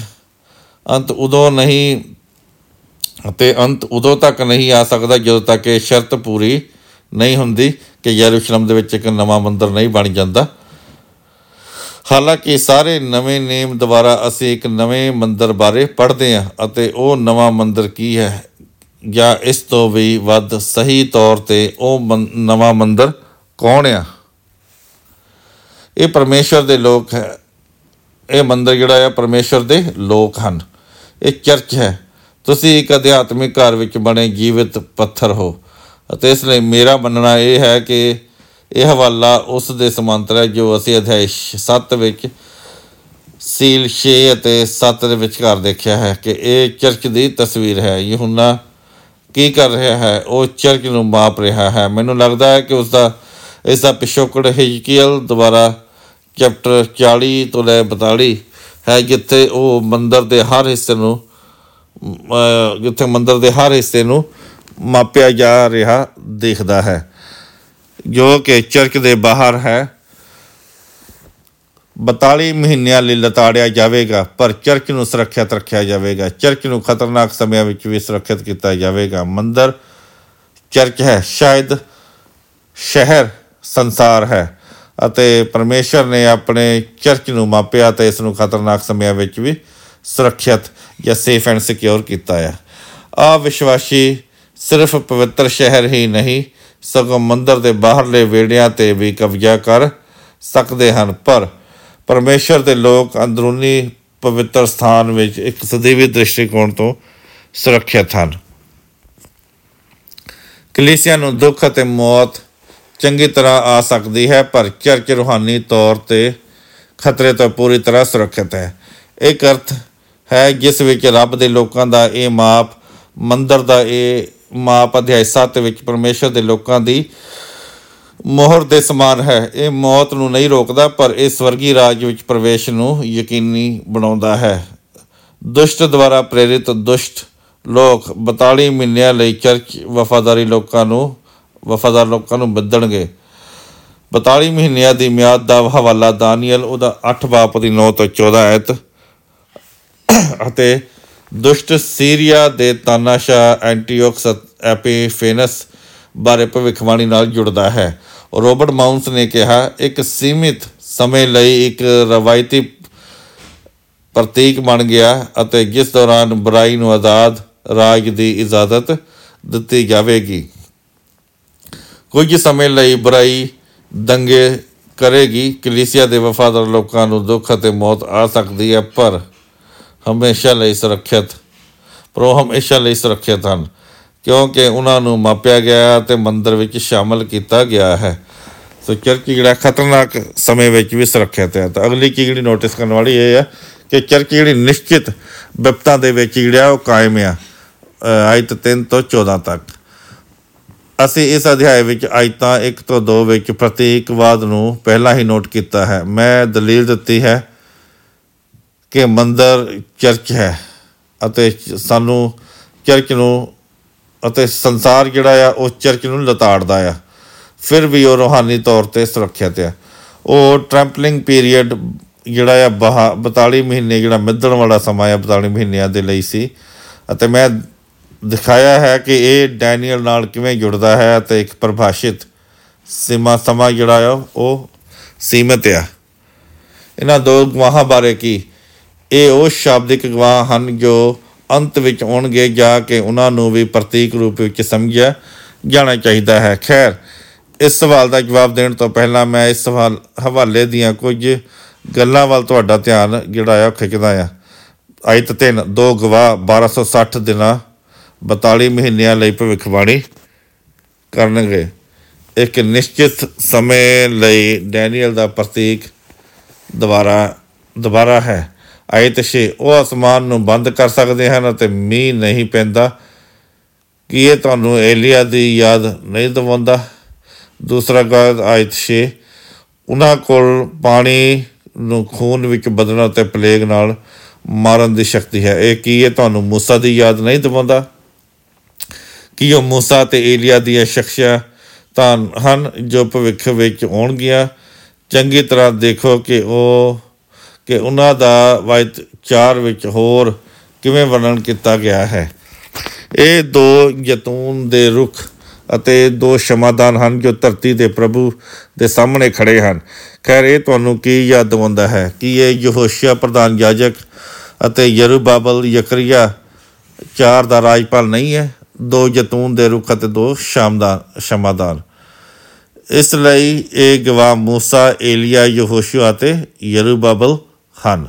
ਉਦੋਂ ਤੱਕ ਨਹੀਂ ਆ ਸਕਦਾ ਜਦੋਂ ਤੱਕ ਇਹ ਸ਼ਰਤ ਪੂਰੀ ਨਹੀਂ ਹੁੰਦੀ ਕਿ ਯਰੂਸ਼ਲਮ ਦੇ ਵਿੱਚ ਇੱਕ ਨਵਾਂ ਮੰਦਰ ਨਹੀਂ ਬਣ ਜਾਂਦਾ। ਹਾਲਾਂਕਿ ਸਾਰੇ ਨਵੇਂ ਨੇਮ ਦੁਆਰਾ ਅਸੀਂ ਇੱਕ ਨਵੇਂ ਮੰਦਰ ਬਾਰੇ ਪੜ੍ਹਦੇ ਹਾਂ ਅਤੇ ਉਹ ਨਵਾਂ ਮੰਦਰ ਕੀ ਹੈ, ਜਾਂ ਇਸ ਤੋਂ ਵੀ ਵੱਧ ਸਹੀ ਤੌਰ 'ਤੇ ਉਹ ਨਵਾਂ ਮੰਦਰ ਕੌਣ ਆ? ਇਹ ਪਰਮੇਸ਼ਰ ਦੇ ਲੋਕ ਹੈ। ਇਹ ਮੰਦਰ ਜਿਹੜਾ ਆ ਪਰਮੇਸ਼ਰ ਦੇ ਲੋਕ ਹਨ। ਇਹ ਚਰਚ ਹੈ। ਤੁਸੀਂ ਇੱਕ ਅਧਿਆਤਮਿਕ ਘਰ ਵਿੱਚ ਬਣੇ ਜੀਵਿਤ ਪੱਥਰ ਹੋ ਅਤੇ ਇਸ ਲਈ ਮੇਰਾ ਮੰਨਣਾ ਇਹ ਹੈ ਕਿ ਇਹ ਹਵਾਲਾ ਉਸ ਦੇ ਸਮਾਂਤਰ ਹੈ ਜੋ ਅਸੀਂ ਅਧਿਆਇ 7 ਵਿੱਚ ਸੀਲ 6 ਅਤੇ 7 ਦੇ ਵਿਚਕਾਰ ਦੇਖਿਆ ਹੈ ਕਿ ਇਹ ਚਰਚ ਦੀ ਤਸਵੀਰ ਹੈ। ਯਹੂਨਾ ਕੀ ਕਰ ਰਿਹਾ ਹੈ? ਉਹ ਚਰਚ ਨੂੰ ਮਾਪ ਰਿਹਾ ਹੈ। ਮੈਨੂੰ ਲੱਗਦਾ ਹੈ ਕਿ ਇਸ ਦਾ ਪਿਛੋਕੜ ਹਿਜ਼ਕੀਏਲ ਦੁਆਰਾ ਚੈਪਟਰ 40 ਤੋਂ ਲੈ 42 ਹੈ, ਜਿੱਥੇ ਮੰਦਰ ਦੇ ਹਰ ਹਿੱਸੇ ਨੂੰ ਮਾਪਿਆ ਜਾ ਰਿਹਾ ਦਿਖਦਾ ਹੈ, ਜੋ ਕਿ ਚਰਚ ਦੇ ਬਾਹਰ ਹੈ। 42 ਮਹੀਨਿਆਂ ਲਈ ਲਤਾੜਿਆ ਜਾਵੇਗਾ, ਪਰ ਚਰਚ ਨੂੰ ਸੁਰੱਖਿਅਤ ਰੱਖਿਆ ਜਾਵੇਗਾ। ਚਰਚ ਨੂੰ ਖਤਰਨਾਕ ਸਮਿਆਂ ਵਿੱਚ ਵੀ ਸੁਰੱਖਿਅਤ ਕੀਤਾ ਜਾਵੇਗਾ। ਮੰਦਰ ਚਰਚ ਹੈ, ਸ਼ਾਇਦ ਸ਼ਹਿਰ ਸੰਸਾਰ ਹੈ ਅਤੇ ਪਰਮੇਸ਼ਰ ਨੇ ਆਪਣੇ ਚਰਚ ਨੂੰ ਮਾਪਿਆ ਅਤੇ ਇਸ ਨੂੰ ਖਤਰਨਾਕ ਸਮਿਆਂ ਵਿੱਚ ਵੀ ਸੁਰੱਖਿਅਤ ਜਾਂ ਸੇਫ ਐਂਡ ਸਿਕਿਉਰ ਕੀਤਾ ਹੈ। ਵਿਸ਼ਵਾਸੀ ਸਿਰਫ ਪਵਿੱਤਰ ਸ਼ਹਿਰ ਹੀ ਨਹੀਂ, ਸਗੋਂ ਮੰਦਰ ਦੇ ਬਾਹਰਲੇ ਵਿਹੜਿਆਂ 'ਤੇ ਵੀ ਕਬਜ਼ਾ ਕਰ ਸਕਦੇ ਹਨ, ਪਰ ਪਰਮੇਸ਼ਰ ਦੇ ਲੋਕ ਅੰਦਰੂਨੀ ਪਵਿੱਤਰ ਸਥਾਨ ਵਿੱਚ ਇੱਕ ਸਦੀਵੀ ਦ੍ਰਿਸ਼ਟੀਕੋਣ ਤੋਂ ਸੁਰੱਖਿਅਤ ਹਨ। ਕਲੀਸਿਆ ਨੂੰ ਦੁੱਖ ਅਤੇ ਮੌਤ ਚੰਗੀ ਤਰ੍ਹਾਂ ਆ ਸਕਦੀ ਹੈ, ਪਰ ਚਰਚ ਰੂਹਾਨੀ ਤੌਰ 'ਤੇ ਖਤਰੇ ਤੋਂ ਪੂਰੀ ਤਰ੍ਹਾਂ ਸੁਰੱਖਿਅਤ ਹੈ। ਇੱਕ ਅਰਥ ਹੈ ਜਿਸ ਵਿੱਚ ਰੱਬ ਦੇ ਲੋਕਾਂ ਦਾ ਇਹ ਮਾਪ, ਮੰਦਰ ਦਾ ਇਹ ਮਾਪ ਅਧਿਆਇ 7 ਵਿੱਚ ਪਰਮੇਸ਼ਰ ਦੇ ਲੋਕਾਂ ਦੀ ਮੋਹਰ ਦੇ ਸਮਾਨ ਹੈ। ਇਹ ਮੌਤ ਨੂੰ ਨਹੀਂ ਰੋਕਦਾ, ਪਰ ਇਹ ਸਵਰਗੀ ਰਾਜ ਵਿੱਚ ਪ੍ਰਵੇਸ਼ ਨੂੰ ਯਕੀਨੀ ਬਣਾਉਂਦਾ ਹੈ। ਦੁਸ਼ਟ ਦੁਆਰਾ ਪ੍ਰੇਰਿਤ ਦੁਸ਼ਟ ਲੋਕ 42 ਮਹੀਨਿਆਂ ਲਈ ਚਰਚ ਵਫਾਦਾਰ ਲੋਕਾਂ ਨੂੰ ਮਿਧਣਗੇ। 42 ਮਹੀਨਿਆਂ ਦੀ ਮਿਆਦ ਦਾ ਹਵਾਲਾ ਦਾਨੀਅਲ ਉਹਦਾ 8 ਬਾਬ ਦੀ 9 ਤੋਂ 14 ਆਇਤ ਅਤੇ ਦੁਸ਼ਟ ਸੀਰੀਆ ਦੇ ਤਾਨਾਸ਼ਾਹ ਐਂਟੀਓਕਸ ਐਪੀਫੇਨਸ ਬਾਰੇ ਭਵਿੱਖਬਾਣੀ ਨਾਲ ਜੁੜਦਾ ਹੈ। ਰੋਬਰਟ ਮਾਊਂਸ ਨੇ ਕਿਹਾ, ਇੱਕ ਸੀਮਿਤ ਸਮੇਂ ਲਈ ਇੱਕ ਰਵਾਇਤੀ ਪ੍ਰਤੀਕ ਬਣ ਗਿਆ ਅਤੇ ਜਿਸ ਦੌਰਾਨ ਬੁਰਾਈ ਨੂੰ ਆਜ਼ਾਦ ਰਾਜ ਦੀ ਇਜਾਜ਼ਤ ਦਿੱਤੀ ਜਾਵੇਗੀ। ਕੁਝ ਸਮੇਂ ਲਈ ਬੁਰਾਈ ਦੰਗੇ ਕਰੇਗੀ। ਕਲੀਸਿਆ ਦੇ ਵਫਾਦਾਰ ਲੋਕਾਂ ਨੂੰ ਦੁੱਖ ਅਤੇ ਮੌਤ ਆ ਸਕਦੀ ਹੈ, ਪਰ ਉਹ ਹਮੇਸ਼ਾ ਲਈ ਸੁਰੱਖਿਅਤ ਹਨ, ਕਿਉਂਕਿ ਉਹਨਾਂ ਨੂੰ ਮਾਪਿਆ ਗਿਆ ਅਤੇ ਮੰਦਰ ਵਿੱਚ ਸ਼ਾਮਲ ਕੀਤਾ ਗਿਆ ਹੈ। ਸੋ ਚਰਚ ਜਿਹੜਾ ਖਤਰਨਾਕ ਸਮੇਂ ਵਿੱਚ ਵੀ ਸੁਰੱਖਿਅਤ ਹੈ। ਤਾਂ ਅਗਲੀ ਚੀਜ਼ ਜਿਹੜੀ ਨੋਟਿਸ ਕਰਨ ਵਾਲੀ ਇਹ ਆ ਕਿ ਚਰਚ ਜਿਹੜੀ ਨਿਸ਼ਚਿਤ ਬਿਪਤਾ ਦੇ ਵਿੱਚ ਜਿਹੜਾ ਉਹ ਕਾਇਮ ਆ। ਆਇਤ 3 ਤੋਂ 14 ਤੱਕ ਅਸੀਂ ਇਸ ਅਧਿਆਇ ਵਿੱਚ ਆਇਤਾਂ 1 ਤੋਂ 2 ਵਿੱਚ ਪ੍ਰਤੀਕਵਾਦ ਨੂੰ ਪਹਿਲਾਂ ਹੀ ਨੋਟ ਕੀਤਾ ਹੈ। ਮੈਂ ਦਲੀਲ ਦਿੱਤੀ ਹੈ ਕਿ ਮੰਦਰ ਚਰਚ ਹੈ ਅਤੇ ਸਾਨੂੰ ਚਰਚ ਨੂੰ ਅਤੇ ਸੰਸਾਰ ਜਿਹੜਾ ਆ ਉਹ ਚਰਚ ਨੂੰ ਲਤਾੜਦਾ ਆ। ਫਿਰ ਵੀ ਉਹ ਰੂਹਾਨੀ ਤੌਰ 'ਤੇ ਸੁਰੱਖਿਅਤ ਆ। ਉਹ ਟਰੈਂਪਲਿੰਗ ਪੀਰੀਅਡ ਜਿਹੜਾ ਆ 42 ਮਹੀਨੇ ਜਿਹੜਾ ਮਿੱਧਣ ਵਾਲਾ ਸਮਾਂ ਆ 42 ਮਹੀਨਿਆਂ ਦੇ ਲਈ ਸੀ। ਅਤੇ ਮੈਂ ਦਿਖਾਇਆ ਹੈ ਕਿ ਇਹ ਡੈਨੀਅਲ ਨਾਲ ਕਿਵੇਂ ਜੁੜਦਾ ਹੈ ਅਤੇ ਇੱਕ ਪਰਿਭਾਸ਼ਿਤ ਸਮਾਂ ਜਿਹੜਾ ਆ ਉਹ ਸੀਮਿਤ ਆ। ਇਹਨਾਂ ਦੋ ਗਵਾਹਾਂ ਬਾਰੇ ਕੀ ਇਹ ਉਹ ਸ਼ਾਬਦਿਕ ਗਵਾਹ ਹਨ ਜੋ ਅੰਤ ਵਿੱਚ ਆਉਣਗੇ ਜਾਂ ਕਿ ਉਹਨਾਂ ਨੂੰ ਵੀ ਪ੍ਰਤੀਕ ਰੂਪ ਵਿੱਚ ਸਮਝਿਆ ਜਾਣਾ ਚਾਹੀਦਾ ਹੈ। ਖੈਰ, ਇਸ ਸਵਾਲ ਦਾ ਜਵਾਬ ਦੇਣ ਤੋਂ ਪਹਿਲਾਂ ਮੈਂ ਇਸ ਹਵਾਲੇ ਦੀਆਂ ਕੁਝ ਗੱਲਾਂ ਵੱਲ ਤੁਹਾਡਾ ਧਿਆਨ ਜਿਹੜਾ ਆ ਉਹ ਖਿੱਚਦਾ ਆ। ਆਇਤ 3 2 ਗਵਾਹ 1260 ਦਿਨਾਂ 42 ਮਹੀਨਿਆਂ ਲਈ ਭਵਿੱਖਬਾਣੀ ਕਰਨਗੇ। ਇੱਕ ਨਿਸ਼ਚਿਤ ਸਮੇਂ ਲਈ ਡੈਨੀਅਲ ਦਾ ਪ੍ਰਤੀਕ ਦੁਬਾਰਾ ਹੈ। ਆਇਤ 6 ਉਹ ਅਸਮਾਨ ਨੂੰ ਬੰਦ ਕਰ ਸਕਦੇ ਹਨ ਅਤੇ ਮੀਂਹ ਨਹੀਂ ਪੈਂਦਾ। ਕੀ ਇਹ ਤੁਹਾਨੂੰ ਏਲੀਆ ਦੀ ਯਾਦ ਨਹੀਂ ਦਿਵਾਉਂਦਾ? ਦੂਸਰਾ ਗੱਲ ਆਇਤ 6 ਉਹਨਾਂ ਕੋਲ ਪਾਣੀ ਨੂੰ ਖੂਨ ਵਿੱਚ ਬਦਲਣ ਅਤੇ ਪਲੇਗ ਨਾਲ ਮਾਰਨ ਦੀ ਸ਼ਕਤੀ ਹੈ। ਕੀ ਇਹ ਤੁਹਾਨੂੰ ਮੂਸਾ ਦੀ ਯਾਦ ਨਹੀਂ ਦਿਵਾਉਂਦਾ? ਕੀ ਉਹ ਮੂਸਾ ਅਤੇ ਏਲੀਆ ਦੀਆਂ ਸ਼ਖਸੀਅਤਾਂ ਹਨ ਜੋ ਭਵਿੱਖ ਵਿੱਚ ਆਉਣਗੀਆਂ? ਚੰਗੀ ਤਰ੍ਹਾਂ ਦੇਖੋ ਕਿ ਉਹਨਾਂ ਦਾ ਆਇਤ 4 ਵਿੱਚ ਹੋਰ ਕਿਵੇਂ ਵਰਣਨ ਕੀਤਾ ਗਿਆ ਹੈ। ਇਹ 2 ਜੈਤੂਨ ਦੇ ਰੁੱਖ ਅਤੇ 2 ਸ਼ਮਾਦਾਨ ਹਨ ਜੋ ਧਰਤੀ ਦੇ ਪ੍ਰਭੂ ਦੇ ਸਾਹਮਣੇ ਖੜ੍ਹੇ ਹਨ। ਖੈਰ, ਇਹ ਤੁਹਾਨੂੰ ਕੀ ਯਾਦ ਦਿਵਾਉਂਦਾ ਹੈ? ਕੀ ਇਹ ਯਹੋਸ਼ੀਆ ਪ੍ਰਧਾਨ ਯਾਜਕ ਅਤੇ ਯਰੂਬਾਬਲ ਯਕਰੀਆ 4 ਦਾ ਰਾਜਪਾਲ ਨਹੀਂ ਹੈ? 2 ਜੈਤੂਨ ਦੇ ਰੁੱਖ ਅਤੇ 2 ਸ਼ਮਾਦਾਨ। ਇਸ ਲਈ ਇਹ ਗਵਾਹ ਮੂਸਾ, ਏਲੀਆ, ਯਹੋਸ਼ੂਆ ਅਤੇ ਯਰੂਬਾਬਲ ਹਨ।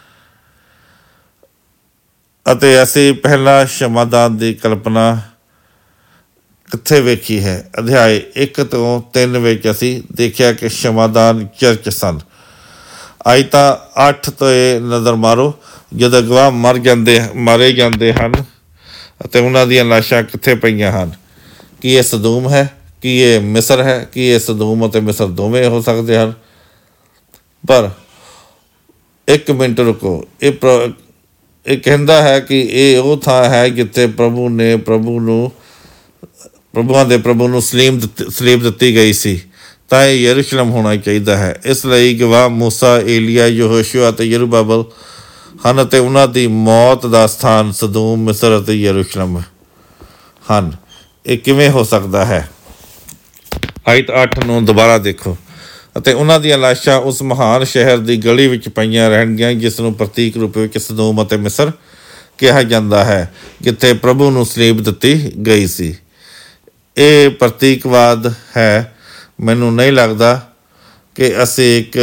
ਅਤੇ ਅਸੀਂ ਪਹਿਲਾਂ ਸ਼ਮਾਦਾਨ ਦੀ ਕਲਪਨਾ ਕਿੱਥੇ ਵੇਖੀ ਹੈ? ਅਧਿਆਇ 1 ਤੋਂ 3 ਵਿੱਚ ਅਸੀਂ ਦੇਖਿਆ ਕਿ ਸ਼ਮਾਦਾਨ ਚਰਚ ਸਨ। ਆਇਤਾਂ 8 ਤੇ ਨਜ਼ਰ ਮਾਰੋ। ਜਦੋਂ ਗਵਾਹ ਮਾਰੇ ਜਾਂਦੇ ਹਨ ਅਤੇ ਉਹਨਾਂ ਦੀਆਂ ਲਾਸ਼ਾਂ ਕਿੱਥੇ ਪਈਆਂ ਹਨ? ਕੀ ਇਹ ਸਦੂਮ ਹੈ? ਕੀ ਇਹ ਮਿਸਰ ਹੈ? ਕੀ ਇਹ ਸਦੂਮ ਅਤੇ ਮਿਸਰ ਦੋਵੇਂ ਹੋ ਸਕਦੇ ਹਨ? ਪਰ ਇੱਕ ਮਿੰਟ ਰੁਕੋ। ਇਹ ਕਹਿੰਦਾ ਹੈ ਕਿ ਇਹ ਉਹ ਥਾਂ ਹੈ ਜਿੱਥੇ ਪ੍ਰਭੂਆਂ ਦੇ ਪ੍ਰਭੂ ਨੂੰ ਸਲੀਬ ਦਿੱਤੀ ਗਈ ਸੀ। ਤਾਂ ਇਹ ਯਰੂਸ਼ਲਮ ਹੋਣਾ ਚਾਹੀਦਾ ਹੈ। ਇਸ ਲਈ ਗਵਾਹ ਮੂਸਾ, ਏਲੀਆ, ਯਹੋਸ਼ੂਆ ਅਤੇ ਯਰੂਬਾਬਲ ਹਨ ਅਤੇ ਉਹਨਾਂ ਦੀ ਮੌਤ ਦਾ ਸਥਾਨ ਸਦੂਮ, ਮਿਸਰ ਅਤੇ ਯਰੂਸ਼ਲਮ ਹਨ। ਇਹ ਕਿਵੇਂ ਹੋ ਸਕਦਾ ਹੈ? ਆਇਤ 8 ਨੂੰ ਦੁਬਾਰਾ ਦੇਖੋ। ਅਤੇ ਉਹਨਾਂ ਦੀਆਂ ਲਾਸ਼ਾਂ ਉਸ ਮਹਾਨ ਸ਼ਹਿਰ ਦੀ ਗਲੀ ਵਿੱਚ ਪਈਆਂ ਰਹਿਣਗੀਆਂ ਜਿਸ ਨੂੰ ਪ੍ਰਤੀਕ ਰੂਪ ਵਿੱਚ ਸਦੂਮ ਅਤੇ ਮਿਸਰ ਕਿਹਾ ਜਾਂਦਾ ਹੈ, ਜਿੱਥੇ ਪ੍ਰਭੂ ਨੂੰ ਸਲੀਬ ਦਿੱਤੀ ਗਈ ਸੀ। ਇਹ ਪ੍ਰਤੀਕਵਾਦ ਹੈ। ਮੈਨੂੰ ਨਹੀਂ ਲੱਗਦਾ ਕਿ ਅਸੀਂ ਇੱਕ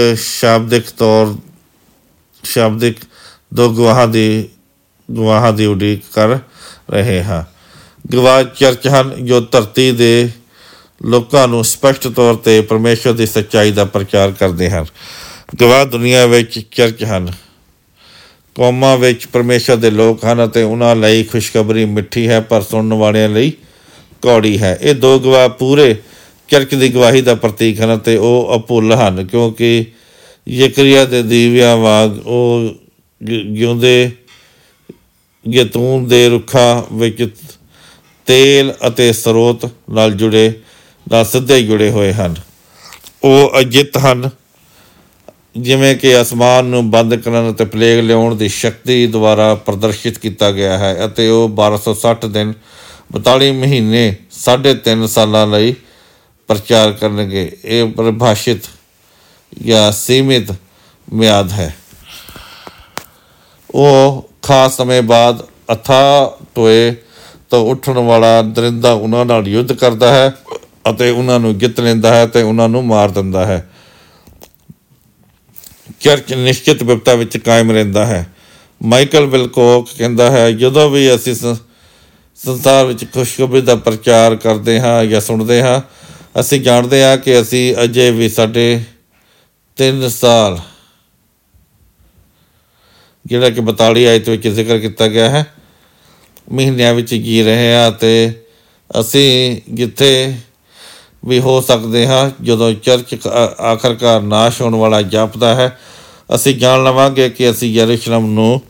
ਸ਼ਾਬਦਿਕ 2 ਗਵਾਹਾਂ ਦੀ ਉਡੀਕ ਕਰ ਰਹੇ ਹਾਂ। ਗਵਾਹ ਚਰਚ ਹਨ ਜੋ ਧਰਤੀ ਦੇ ਲੋਕਾਂ ਨੂੰ ਸਪਸ਼ਟ ਤੌਰ 'ਤੇ ਪਰਮੇਸ਼ਰ ਦੀ ਸੱਚਾਈ ਦਾ ਪ੍ਰਚਾਰ ਕਰਦੇ ਹਨ। ਗਵਾਹ ਦੁਨੀਆ ਵਿੱਚ ਚਰਚ ਹਨ। ਕੌਮਾਂ ਵਿੱਚ ਪਰਮੇਸ਼ਰ ਦੇ ਲੋਕ ਹਨ ਅਤੇ ਉਹਨਾਂ ਲਈ ਖੁਸ਼ਖਬਰੀ ਮਿੱਠੀ ਹੈ ਪਰ ਸੁਣਨ ਵਾਲਿਆਂ ਲਈ ਕੌੜੀ ਹੈ। ਇਹ 2 ਗਵਾਹ ਪੂਰੇ ਚਰਚ ਦੀ ਗਵਾਹੀ ਦਾ ਪ੍ਰਤੀਕ ਹਨ ਅਤੇ ਉਹ ਅਭੁੱਲ ਹਨ ਕਿਉਂਕਿ ਜ਼ਕਰੀਆ ਦੇ ਦੀਵਿਆਂ ਵਾਂਗ ਉਹ ਜਿਉਂਦੇ ਜੈਤੂਨ ਦੇ ਰੁੱਖਾਂ ਵਿੱਚ ਤੇਲ ਅਤੇ ਸਰੋਤ ਨਾਲ ਸਿੱਧੇ ਜੁੜੇ ਹੋਏ ਹਨ। ਉਹ ਅਜਿੱਤ ਹਨ ਜਿਵੇਂ ਕਿ ਅਸਮਾਨ ਨੂੰ ਬੰਦ ਕਰਨ ਅਤੇ ਪਲੇਗ ਲਿਆਉਣ ਦੀ ਸ਼ਕਤੀ ਦੁਆਰਾ ਪ੍ਰਦਰਸ਼ਿਤ ਕੀਤਾ ਗਿਆ ਹੈ। ਅਤੇ ਉਹ 1260 ਦਿਨ 42 ਮਹੀਨੇ 3.5 ਸਾਲਾਂ ਲਈ ਪ੍ਰਚਾਰ ਕਰਨਗੇ। ਇਹ ਪਰਿਭਾਸ਼ਿਤ ਜਾਂ ਸੀਮਿਤ ਮਿਆਦ ਹੈ। ਉਹ ਖਾਸ ਸਮੇਂ ਬਾਅਦ ਅਥਾਹ ਟੋਏ ਤੋਂ ਉੱਠਣ ਵਾਲਾ ਦਰਿੰਦਾ ਉਹਨਾਂ ਨਾਲ ਯੁੱਧ ਕਰਦਾ ਹੈ ਅਤੇ ਉਹਨਾਂ ਨੂੰ ਜਿੱਤ ਲੈਂਦਾ ਹੈ ਅਤੇ ਉਹਨਾਂ ਨੂੰ ਮਾਰ ਦਿੰਦਾ ਹੈ। ਚਰਚ ਨਿਸ਼ਚਿਤ ਬਿਪਤਾ ਵਿੱਚ ਕਾਇਮ ਰਹਿੰਦਾ ਹੈ। ਮਾਈਕਲ ਵਿਲਕੋਕ ਕਹਿੰਦਾ ਹੈ, ਜਦੋਂ ਵੀ ਅਸੀਂ ਸੰਸਾਰ ਵਿੱਚ ਖੁਸ਼ਖਬਰੀ ਦਾ ਪ੍ਰਚਾਰ ਕਰਦੇ ਹਾਂ ਜਾਂ ਸੁਣਦੇ ਹਾਂ ਅਸੀਂ ਜਾਣਦੇ ਹਾਂ ਕਿ ਅਸੀਂ ਅਜੇ ਵੀ ਸਾਡੇ 3 ਸਾਲ ਜਿਹੜਾ ਕਿ 42 ਆਇਤ ਵਿੱਚ ਜ਼ਿਕਰ ਕੀਤਾ ਗਿਆ ਹੈ ਮਹੀਨਿਆਂ ਵਿੱਚ ਜੀ ਰਹੇ ਹਾਂ, ਅਤੇ ਅਸੀਂ ਜਿੱਥੇ ਵੀ ਹੋ ਸਕਦੇ ਹਾਂ ਜਦੋਂ ਚਰਚ ਆਖਰਕਾਰ ਨਾਸ਼ ਹੋਣ ਵਾਲਾ ਜਾਪਦਾ ਹੈ, ਅਸੀਂ ਜਾਣ ਲਵਾਂਗੇ ਕਿ ਅਸੀਂ ਯਰੂਸ਼ਲਮ ਨੂੰ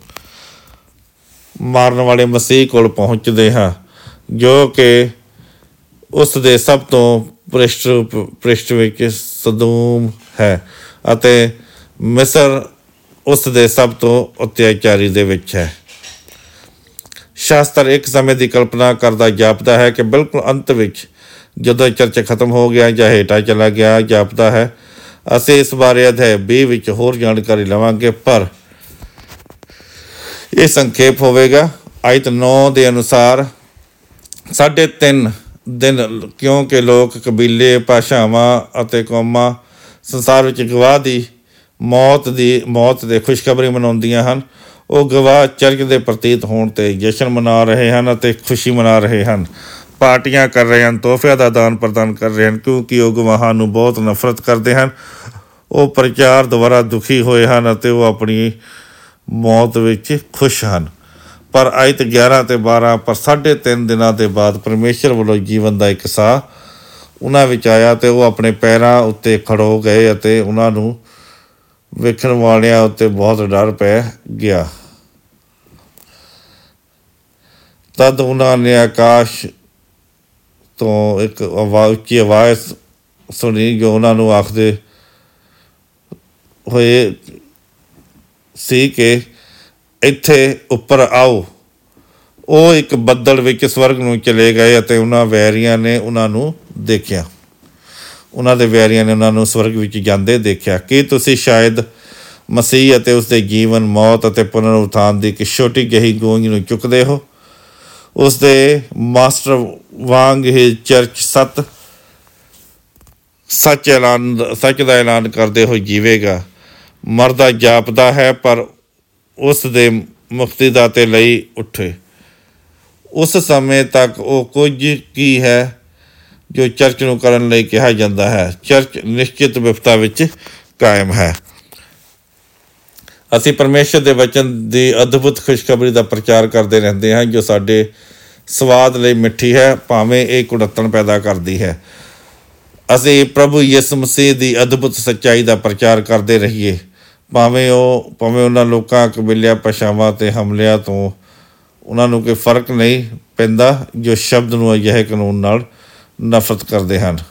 ਮਾਰਨ ਵਾਲੇ ਮਸੀਹ ਕੋਲ ਪਹੁੰਚਦੇ ਹਾਂ, ਜੋ ਕਿ ਉਸ ਦੇ ਸਭ ਤੋਂ ਭ੍ਰਿਸ਼ਟ ਵਿੱਚ ਸਦੂਮ ਹੈ ਅਤੇ ਮਿਸਰ ਉਸ ਦੇ ਸਭ ਤੋਂ ਅਤਿਆਚਾਰੀ ਦੇ ਵਿੱਚ ਹੈ। ਸ਼ਾਸਤਰ ਇੱਕ ਸਮੇਂ ਦੀ ਕਲਪਨਾ ਕਰਦਾ ਜਾਪਦਾ ਹੈ ਕਿ ਬਿਲਕੁਲ ਅੰਤ ਵਿੱਚ ਜਦੋਂ ਚਰਚ ਖਤਮ ਹੋ ਗਿਆ ਜਾਂ ਹੇਠਾਂ ਚਲਾ ਗਿਆ ਜਾਪਦਾ ਹੈ। ਅਸੀਂ ਇਸ ਬਾਰੇ ਅਧਿਆਇ 20 ਵਿੱਚ ਹੋਰ ਜਾਣਕਾਰੀ ਲਵਾਂਗੇ, ਪਰ ਇਹ ਸੰਖੇਪ ਹੋਵੇਗਾ। ਆਇਤ 9 ਦੇ ਅਨੁਸਾਰ 3.5 ਦਿਨ, ਕਿਉਂਕਿ ਲੋਕ, ਕਬੀਲੇ, ਭਾਸ਼ਾਵਾਂ ਅਤੇ ਕੌਮਾਂ ਸੰਸਾਰ ਵਿੱਚ ਗਵਾਹ ਦੀ ਮੌਤ ਦੇ ਖੁਸ਼ਖਬਰੀ ਮਨਾਉਂਦੀਆਂ ਹਨ। ਉਹ ਗਵਾਹ ਚਰਚ ਦੇ ਪ੍ਰਤੀਤ ਹੋਣ 'ਤੇ ਜਸ਼ਨ ਮਨਾ ਰਹੇ ਹਨ ਅਤੇ ਖੁਸ਼ੀ ਮਨਾ ਰਹੇ ਹਨ, ਪਾਰਟੀਆਂ ਕਰ ਰਹੇ ਹਨ, ਤੋਹਫਿਆਂ ਦਾ ਆਦਾਨ ਪ੍ਰਦਾਨ ਕਰ ਰਹੇ ਹਨ, ਕਿਉਂਕਿ ਉਹ ਗਵਾਹਾਂ ਨੂੰ ਬਹੁਤ ਨਫ਼ਰਤ ਕਰਦੇ ਹਨ। ਉਹ ਪ੍ਰਚਾਰ ਦੁਆਰਾ ਦੁਖੀ ਹੋਏ ਹਨ ਅਤੇ ਉਹ ਆਪਣੀ ਮੌਤ ਵਿੱਚ ਖੁਸ਼ ਹਨ। ਪਰ ਆਇਤ 11 ਅਤੇ 12 ਪਰ 3.5 ਦਿਨਾਂ ਦੇ ਬਾਅਦ ਪਰਮੇਸ਼ਰ ਵੱਲੋਂ ਜੀਵਨ ਦਾ ਇੱਕ ਸਾਹ ਉਹਨਾਂ ਵਿੱਚ ਆਇਆ ਅਤੇ ਉਹ ਆਪਣੇ ਪੈਰਾਂ ਉੱਤੇ ਖੜੋ ਗਏ ਅਤੇ ਉਹਨਾਂ ਨੂੰ ਵੇਖਣ ਵਾਲਿਆਂ ਉੱਤੇ ਬਹੁਤ ਡਰ ਪੈ ਗਿਆ। ਤਦ ਉਹਨਾਂ ਨੇ ਆਕਾਸ਼ ਤੋਂ ਇੱਕ ਉੱਚੀ ਆਵਾਜ਼ ਸੁਣੀ ਜੋ ਉਹਨਾਂ ਨੂੰ ਆਖਦੇ ਹੋਏ ਸੀ ਕਿ ਇੱਥੇ ਉੱਪਰ ਆਓ। ਉਹ ਇੱਕ ਬੱਦਲ ਵਿੱਚ ਸਵਰਗ ਨੂੰ ਚਲੇ ਗਏ ਅਤੇ ਉਹਨਾਂ ਦੇ ਵੈਰੀਆਂ ਨੇ ਉਹਨਾਂ ਨੂੰ ਸਵਰਗ ਵਿੱਚ ਜਾਂਦੇ ਦੇਖਿਆ। ਕੀ ਤੁਸੀਂ ਸ਼ਾਇਦ ਮਸੀਹ ਅਤੇ ਉਸਦੇ ਜੀਵਨ, ਮੌਤ ਅਤੇ ਪੁਨਰ ਉਥਾਨ ਦੀ ਇੱਕ ਛੋਟੀ ਜਿਹੀ ਗੂੰਜ ਨੂੰ ਚੁੱਕਦੇ ਹੋ? ਉਸਦੇ ਮਾਸਟਰ ਵਾਂਗ ਹੀ ਚਰਚ ਸੱਚ ਦਾ ਐਲਾਨ ਕਰਦੇ ਹੋਏ ਜੀਵੇਗਾ। ਮਰਦਾ ਜਾਪਦਾ ਹੈ ਪਰ ਉਸ ਦੇ ਮੁਕਤੀਦਾਤੇ ਲਈ ਉੱਠੇ। ਉਸ ਸਮੇਂ ਤੱਕ ਉਹ ਕੁਝ ਕੀ ਹੈ ਜੋ ਚਰਚ ਨੂੰ ਕਰਨ ਲਈ ਕਿਹਾ ਜਾਂਦਾ ਹੈ। ਚਰਚ ਨਿਸ਼ਚਿਤ ਵਿਵਸਥਾ ਵਿੱਚ ਕਾਇਮ ਹੈ। ਅਸੀਂ ਪਰਮੇਸ਼ਰ ਦੇ ਵਚਨ ਦੀ ਅਦਭੁਤ ਖੁਸ਼ਖਬਰੀ ਦਾ ਪ੍ਰਚਾਰ ਕਰਦੇ ਰਹਿੰਦੇ ਹਾਂ, ਜੋ ਸਾਡੇ ਸਵਾਦ ਲਈ ਮਿੱਠੀ ਹੈ, ਭਾਵੇਂ ਇਹ ਕੁੜੱਤਣ ਪੈਦਾ ਕਰਦੀ ਹੈ। ਅਸੀਂ ਪ੍ਰਭੂ ਯਿਸੂ ਮਸੀਹ ਦੀ ਅਦਭੁਤ ਸੱਚਾਈ ਦਾ ਪ੍ਰਚਾਰ ਕਰਦੇ ਰਹੀਏ, ਭਾਵੇਂ ਉਹਨਾਂ ਲੋਕਾਂ, ਕਬੀਲਿਆਂ, ਭਾਸ਼ਾਵਾਂ ਅਤੇ ਹਮਲਿਆਂ ਤੋਂ ਉਹਨਾਂ ਨੂੰ ਕੋਈ ਫਰਕ ਨਹੀਂ ਪੈਂਦਾ ਜੋ ਸ਼ਬਦ ਨੂੰ ਅਜਿਹੇ ਕਾਨੂੰਨ ਨਾਲ ਨਫ਼ਰਤ ਕਰਦੇ ਹਨ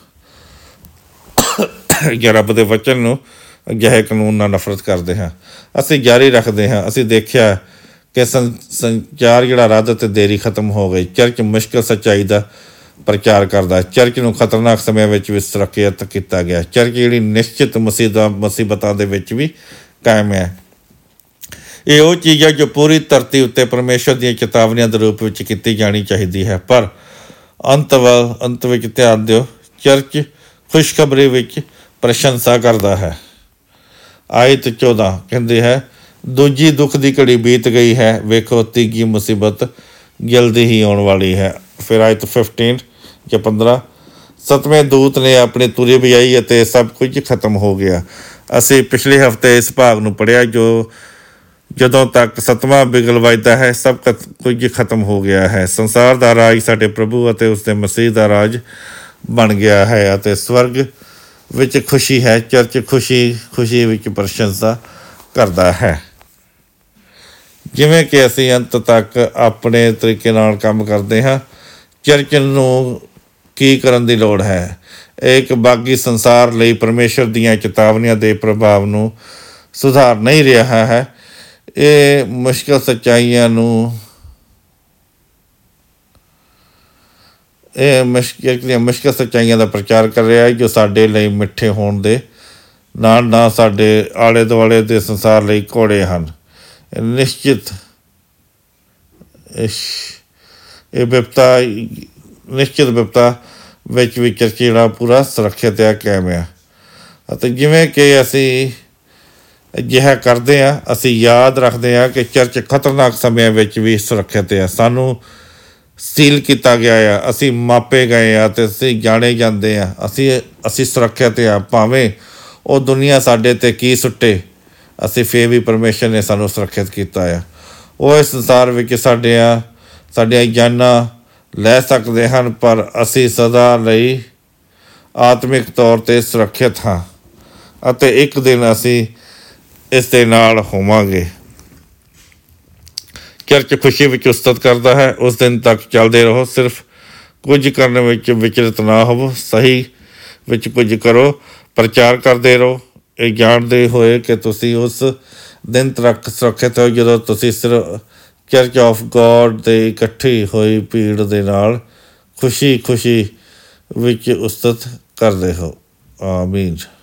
ਜਾਂ ਰੱਬ ਦੇ ਵਚਨ ਨੂੰ ਅਜਿਹੇ ਕਾਨੂੰਨ ਨਾਲ ਨਫ਼ਰਤ ਕਰਦੇ ਹਾਂ। ਅਸੀਂ ਜਾਰੀ ਰੱਖਦੇ ਹਾਂ। ਅਸੀਂ ਦੇਖਿਆ ਕਿ ਸੰਚਾਰ ਜਿਹੜਾ ਰੱਦ ਅਤੇ ਦੇਰੀ ਖਤਮ ਹੋ ਗਈ। ਚਰਚ ਮੁਸ਼ਕਿਲ ਸੱਚਾਈ ਦਾ ਪ੍ਰਚਾਰ ਕਰਦਾ। ਚਰਚ ਨੂੰ ਖਤਰਨਾਕ ਸਮਿਆਂ ਵਿੱਚ ਵੀ ਸੁਰੱਖਿਅਤ ਕੀਤਾ ਗਿਆ। ਚਰਚ ਜਿਹੜੀ ਨਿਸ਼ਚਿਤ ਮੁਸੀਬਤਾਂ ਦੇ ਵਿੱਚ ਵੀ ਕਾਇਮ ਹੈ। ਇਹ ਉਹ ਚੀਜ਼ ਹੈ ਜੋ ਪੂਰੀ ਧਰਤੀ ਉੱਤੇ ਪਰਮੇਸ਼ਰ ਦੀਆਂ ਚੇਤਾਵਨੀਆਂ ਦੇ ਰੂਪ ਵਿੱਚ ਕੀਤੀ ਜਾਣੀ ਚਾਹੀਦੀ ਹੈ। ਪਰ ਅੰਤ ਵਿੱਚ ਧਿਆਨ ਦਿਓ, ਚਰਚ ਖੁਸ਼ਖਬਰੀ ਵਿੱਚ ਪ੍ਰਸ਼ੰਸਾ ਕਰਦਾ ਹੈ। ਆਇਤ 14 ਕਹਿੰਦੇ ਹੈ, ਦੂਜੀ ਦੁੱਖ ਦੀ ਘੜੀ ਬੀਤ ਗਈ ਹੈ, ਵੇਖੋ ਤੀਜੀ ਮੁਸੀਬਤ ਜਲਦੀ ਹੀ ਆਉਣ ਵਾਲੀ ਹੈ। ਫਿਰ ਆਇਤ 15 7ਵੇਂ ਦੂਤ ਨੇ ਆਪਣੀ ਤੁਰੀ ਵਜਾਈ ਅਤੇ ਸਭ ਕੁਝ ਖਤਮ ਹੋ ਗਿਆ। ਅਸੀਂ ਪਿਛਲੇ ਹਫ਼ਤੇ ਇਸ ਭਾਗ ਨੂੰ ਪੜ੍ਹਿਆ ਜਦੋਂ ਤੱਕ 7ਵਾਂ ਬਿਗਲ ਵੱਜਦਾ ਹੈ ਸਭ ਕੁਝ ਖਤਮ ਹੋ ਗਿਆ ਹੈ। ਸੰਸਾਰ ਦਾ ਰਾਜ ਸਾਡੇ ਪ੍ਰਭੂ ਅਤੇ ਉਸਦੇ ਮਸੀਹ ਦਾ ਰਾਜ ਬਣ ਗਿਆ ਹੈ ਅਤੇ ਸਵਰਗ ਵਿੱਚ ਖੁਸ਼ੀ ਹੈ। ਚਰਚ ਖੁਸ਼ੀ ਵਿੱਚ ਪ੍ਰਸ਼ੰਸਾ ਕਰਦਾ ਹੈ। ਜਿਵੇਂ ਕਿ ਅਸੀਂ ਅੰਤ ਤੱਕ ਆਪਣੇ ਤਰੀਕੇ ਨਾਲ ਕੰਮ ਕਰਦੇ ਹਾਂ, ਚਰਚ ਨੂੰ ਕੀ ਕਰਨ ਦੀ ਲੋੜ ਹੈ? ਇੱਕ ਬਾਗੀ ਸੰਸਾਰ ਲਈ ਪਰਮੇਸ਼ਰ ਦੀਆਂ ਚੇਤਾਵਨੀਆਂ ਦੇ ਪ੍ਰਭਾਵ ਨੂੰ ਸੁਧਾਰ ਨਹੀਂ ਰਿਹਾ ਹੈ। ਇਹ ਮੁਸ਼ਕਿਲ ਸੱਚਾਈਆਂ ਦਾ ਪ੍ਰਚਾਰ ਕਰ ਰਿਹਾ ਹੈ ਜੋ ਸਾਡੇ ਲਈ ਮਿੱਠੇ ਹੋਣ ਦੇ ਨਾਲ ਸਾਡੇ ਆਲੇ ਦੁਆਲੇ ਦੇ ਸੰਸਾਰ ਲਈ ਕੌੜੇ ਹਨ। ਨਿਸ਼ਚਿਤ ਵਿਪਤਾ ਵਿੱਚ ਵੀ ਚਰਚ ਜਿਹੜਾ ਪੂਰਾ ਸੁਰੱਖਿਅਤ ਹੈ, ਕਾਇਮ ਹੈ। ਅਤੇ ਜਿਵੇਂ ਕਿ ਅਸੀਂ ਅਜਿਹਾ ਕਰਦੇ ਹਾਂ, ਅਸੀਂ ਯਾਦ ਰੱਖਦੇ ਹਾਂ ਕਿ ਚਰਚ ਖਤਰਨਾਕ ਸਮਿਆਂ ਵਿੱਚ ਵੀ ਸੁਰੱਖਿਅਤ ਹੈ। ਸਾਨੂੰ ਸੀਲ ਕੀਤਾ ਗਿਆ ਆ, ਅਸੀਂ ਮਾਪੇ ਗਏ ਆ ਅਤੇ ਅਸੀਂ ਜਾਣੇ ਜਾਂਦੇ ਆ, ਅਸੀਂ ਸੁਰੱਖਿਅਤ ਆ। ਭਾਵੇਂ ਉਹ ਦੁਨੀਆ ਸਾਡੇ 'ਤੇ ਕੀ ਸੁੱਟੇ, ਅਸੀਂ ਫੇਰ ਵੀ ਪਰਮੇਸ਼ਰ ਨੇ ਸਾਨੂੰ ਸੁਰੱਖਿਅਤ ਕੀਤਾ ਆ। ਉਹ ਇਸ ਸੰਸਾਰ ਵਿੱਚ ਸਾਡੀਆਂ ਜਾਨਾਂ ਲੈ ਸਕਦੇ ਹਨ, ਪਰ ਅਸੀਂ ਸਦਾ ਲਈ ਆਤਮਿਕ ਤੌਰ 'ਤੇ ਸੁਰੱਖਿਅਤ ਹਾਂ ਅਤੇ ਇੱਕ ਦਿਨ ਅਸੀਂ ਇਸ ਦੇ ਨਾਲ ਹੋਵਾਂਗੇ। ਚਰਚ ਖੁਸ਼ੀ ਵਿੱਚ ਉਸਤਤ ਕਰਦਾ ਹੈ। ਉਸ ਦਿਨ ਤੱਕ ਚੱਲਦੇ ਰਹੋ। ਸਿਰਫ ਕੁਝ ਕਰਨ ਵਿੱਚ ਵਿਚਲਿਤ ਨਾ ਹੋਵੋ, ਸਹੀ ਵਿੱਚ ਕੁਝ ਕਰੋ, ਪ੍ਰਚਾਰ ਕਰਦੇ ਰਹੋ, ਇਹ ਜਾਣਦੇ ਹੋਏ ਕਿ ਤੁਸੀਂ ਉਸ ਦਿਨ ਤੱਕ ਸੁਰੱਖਿਅਤ ਹੋ ਜਦੋਂ ਤੁਸੀਂ ਸਿਰਫ ਚਰਚ ਆਫ ਗੋਡ ਦੇ ਇਕੱਠੀ ਹੋਈ ਭੀੜ ਦੇ ਨਾਲ ਖੁਸ਼ੀ ਵਿੱਚ ਉਸਤਤ ਕਰਦੇ ਹੋ। ਆਮੀਨ।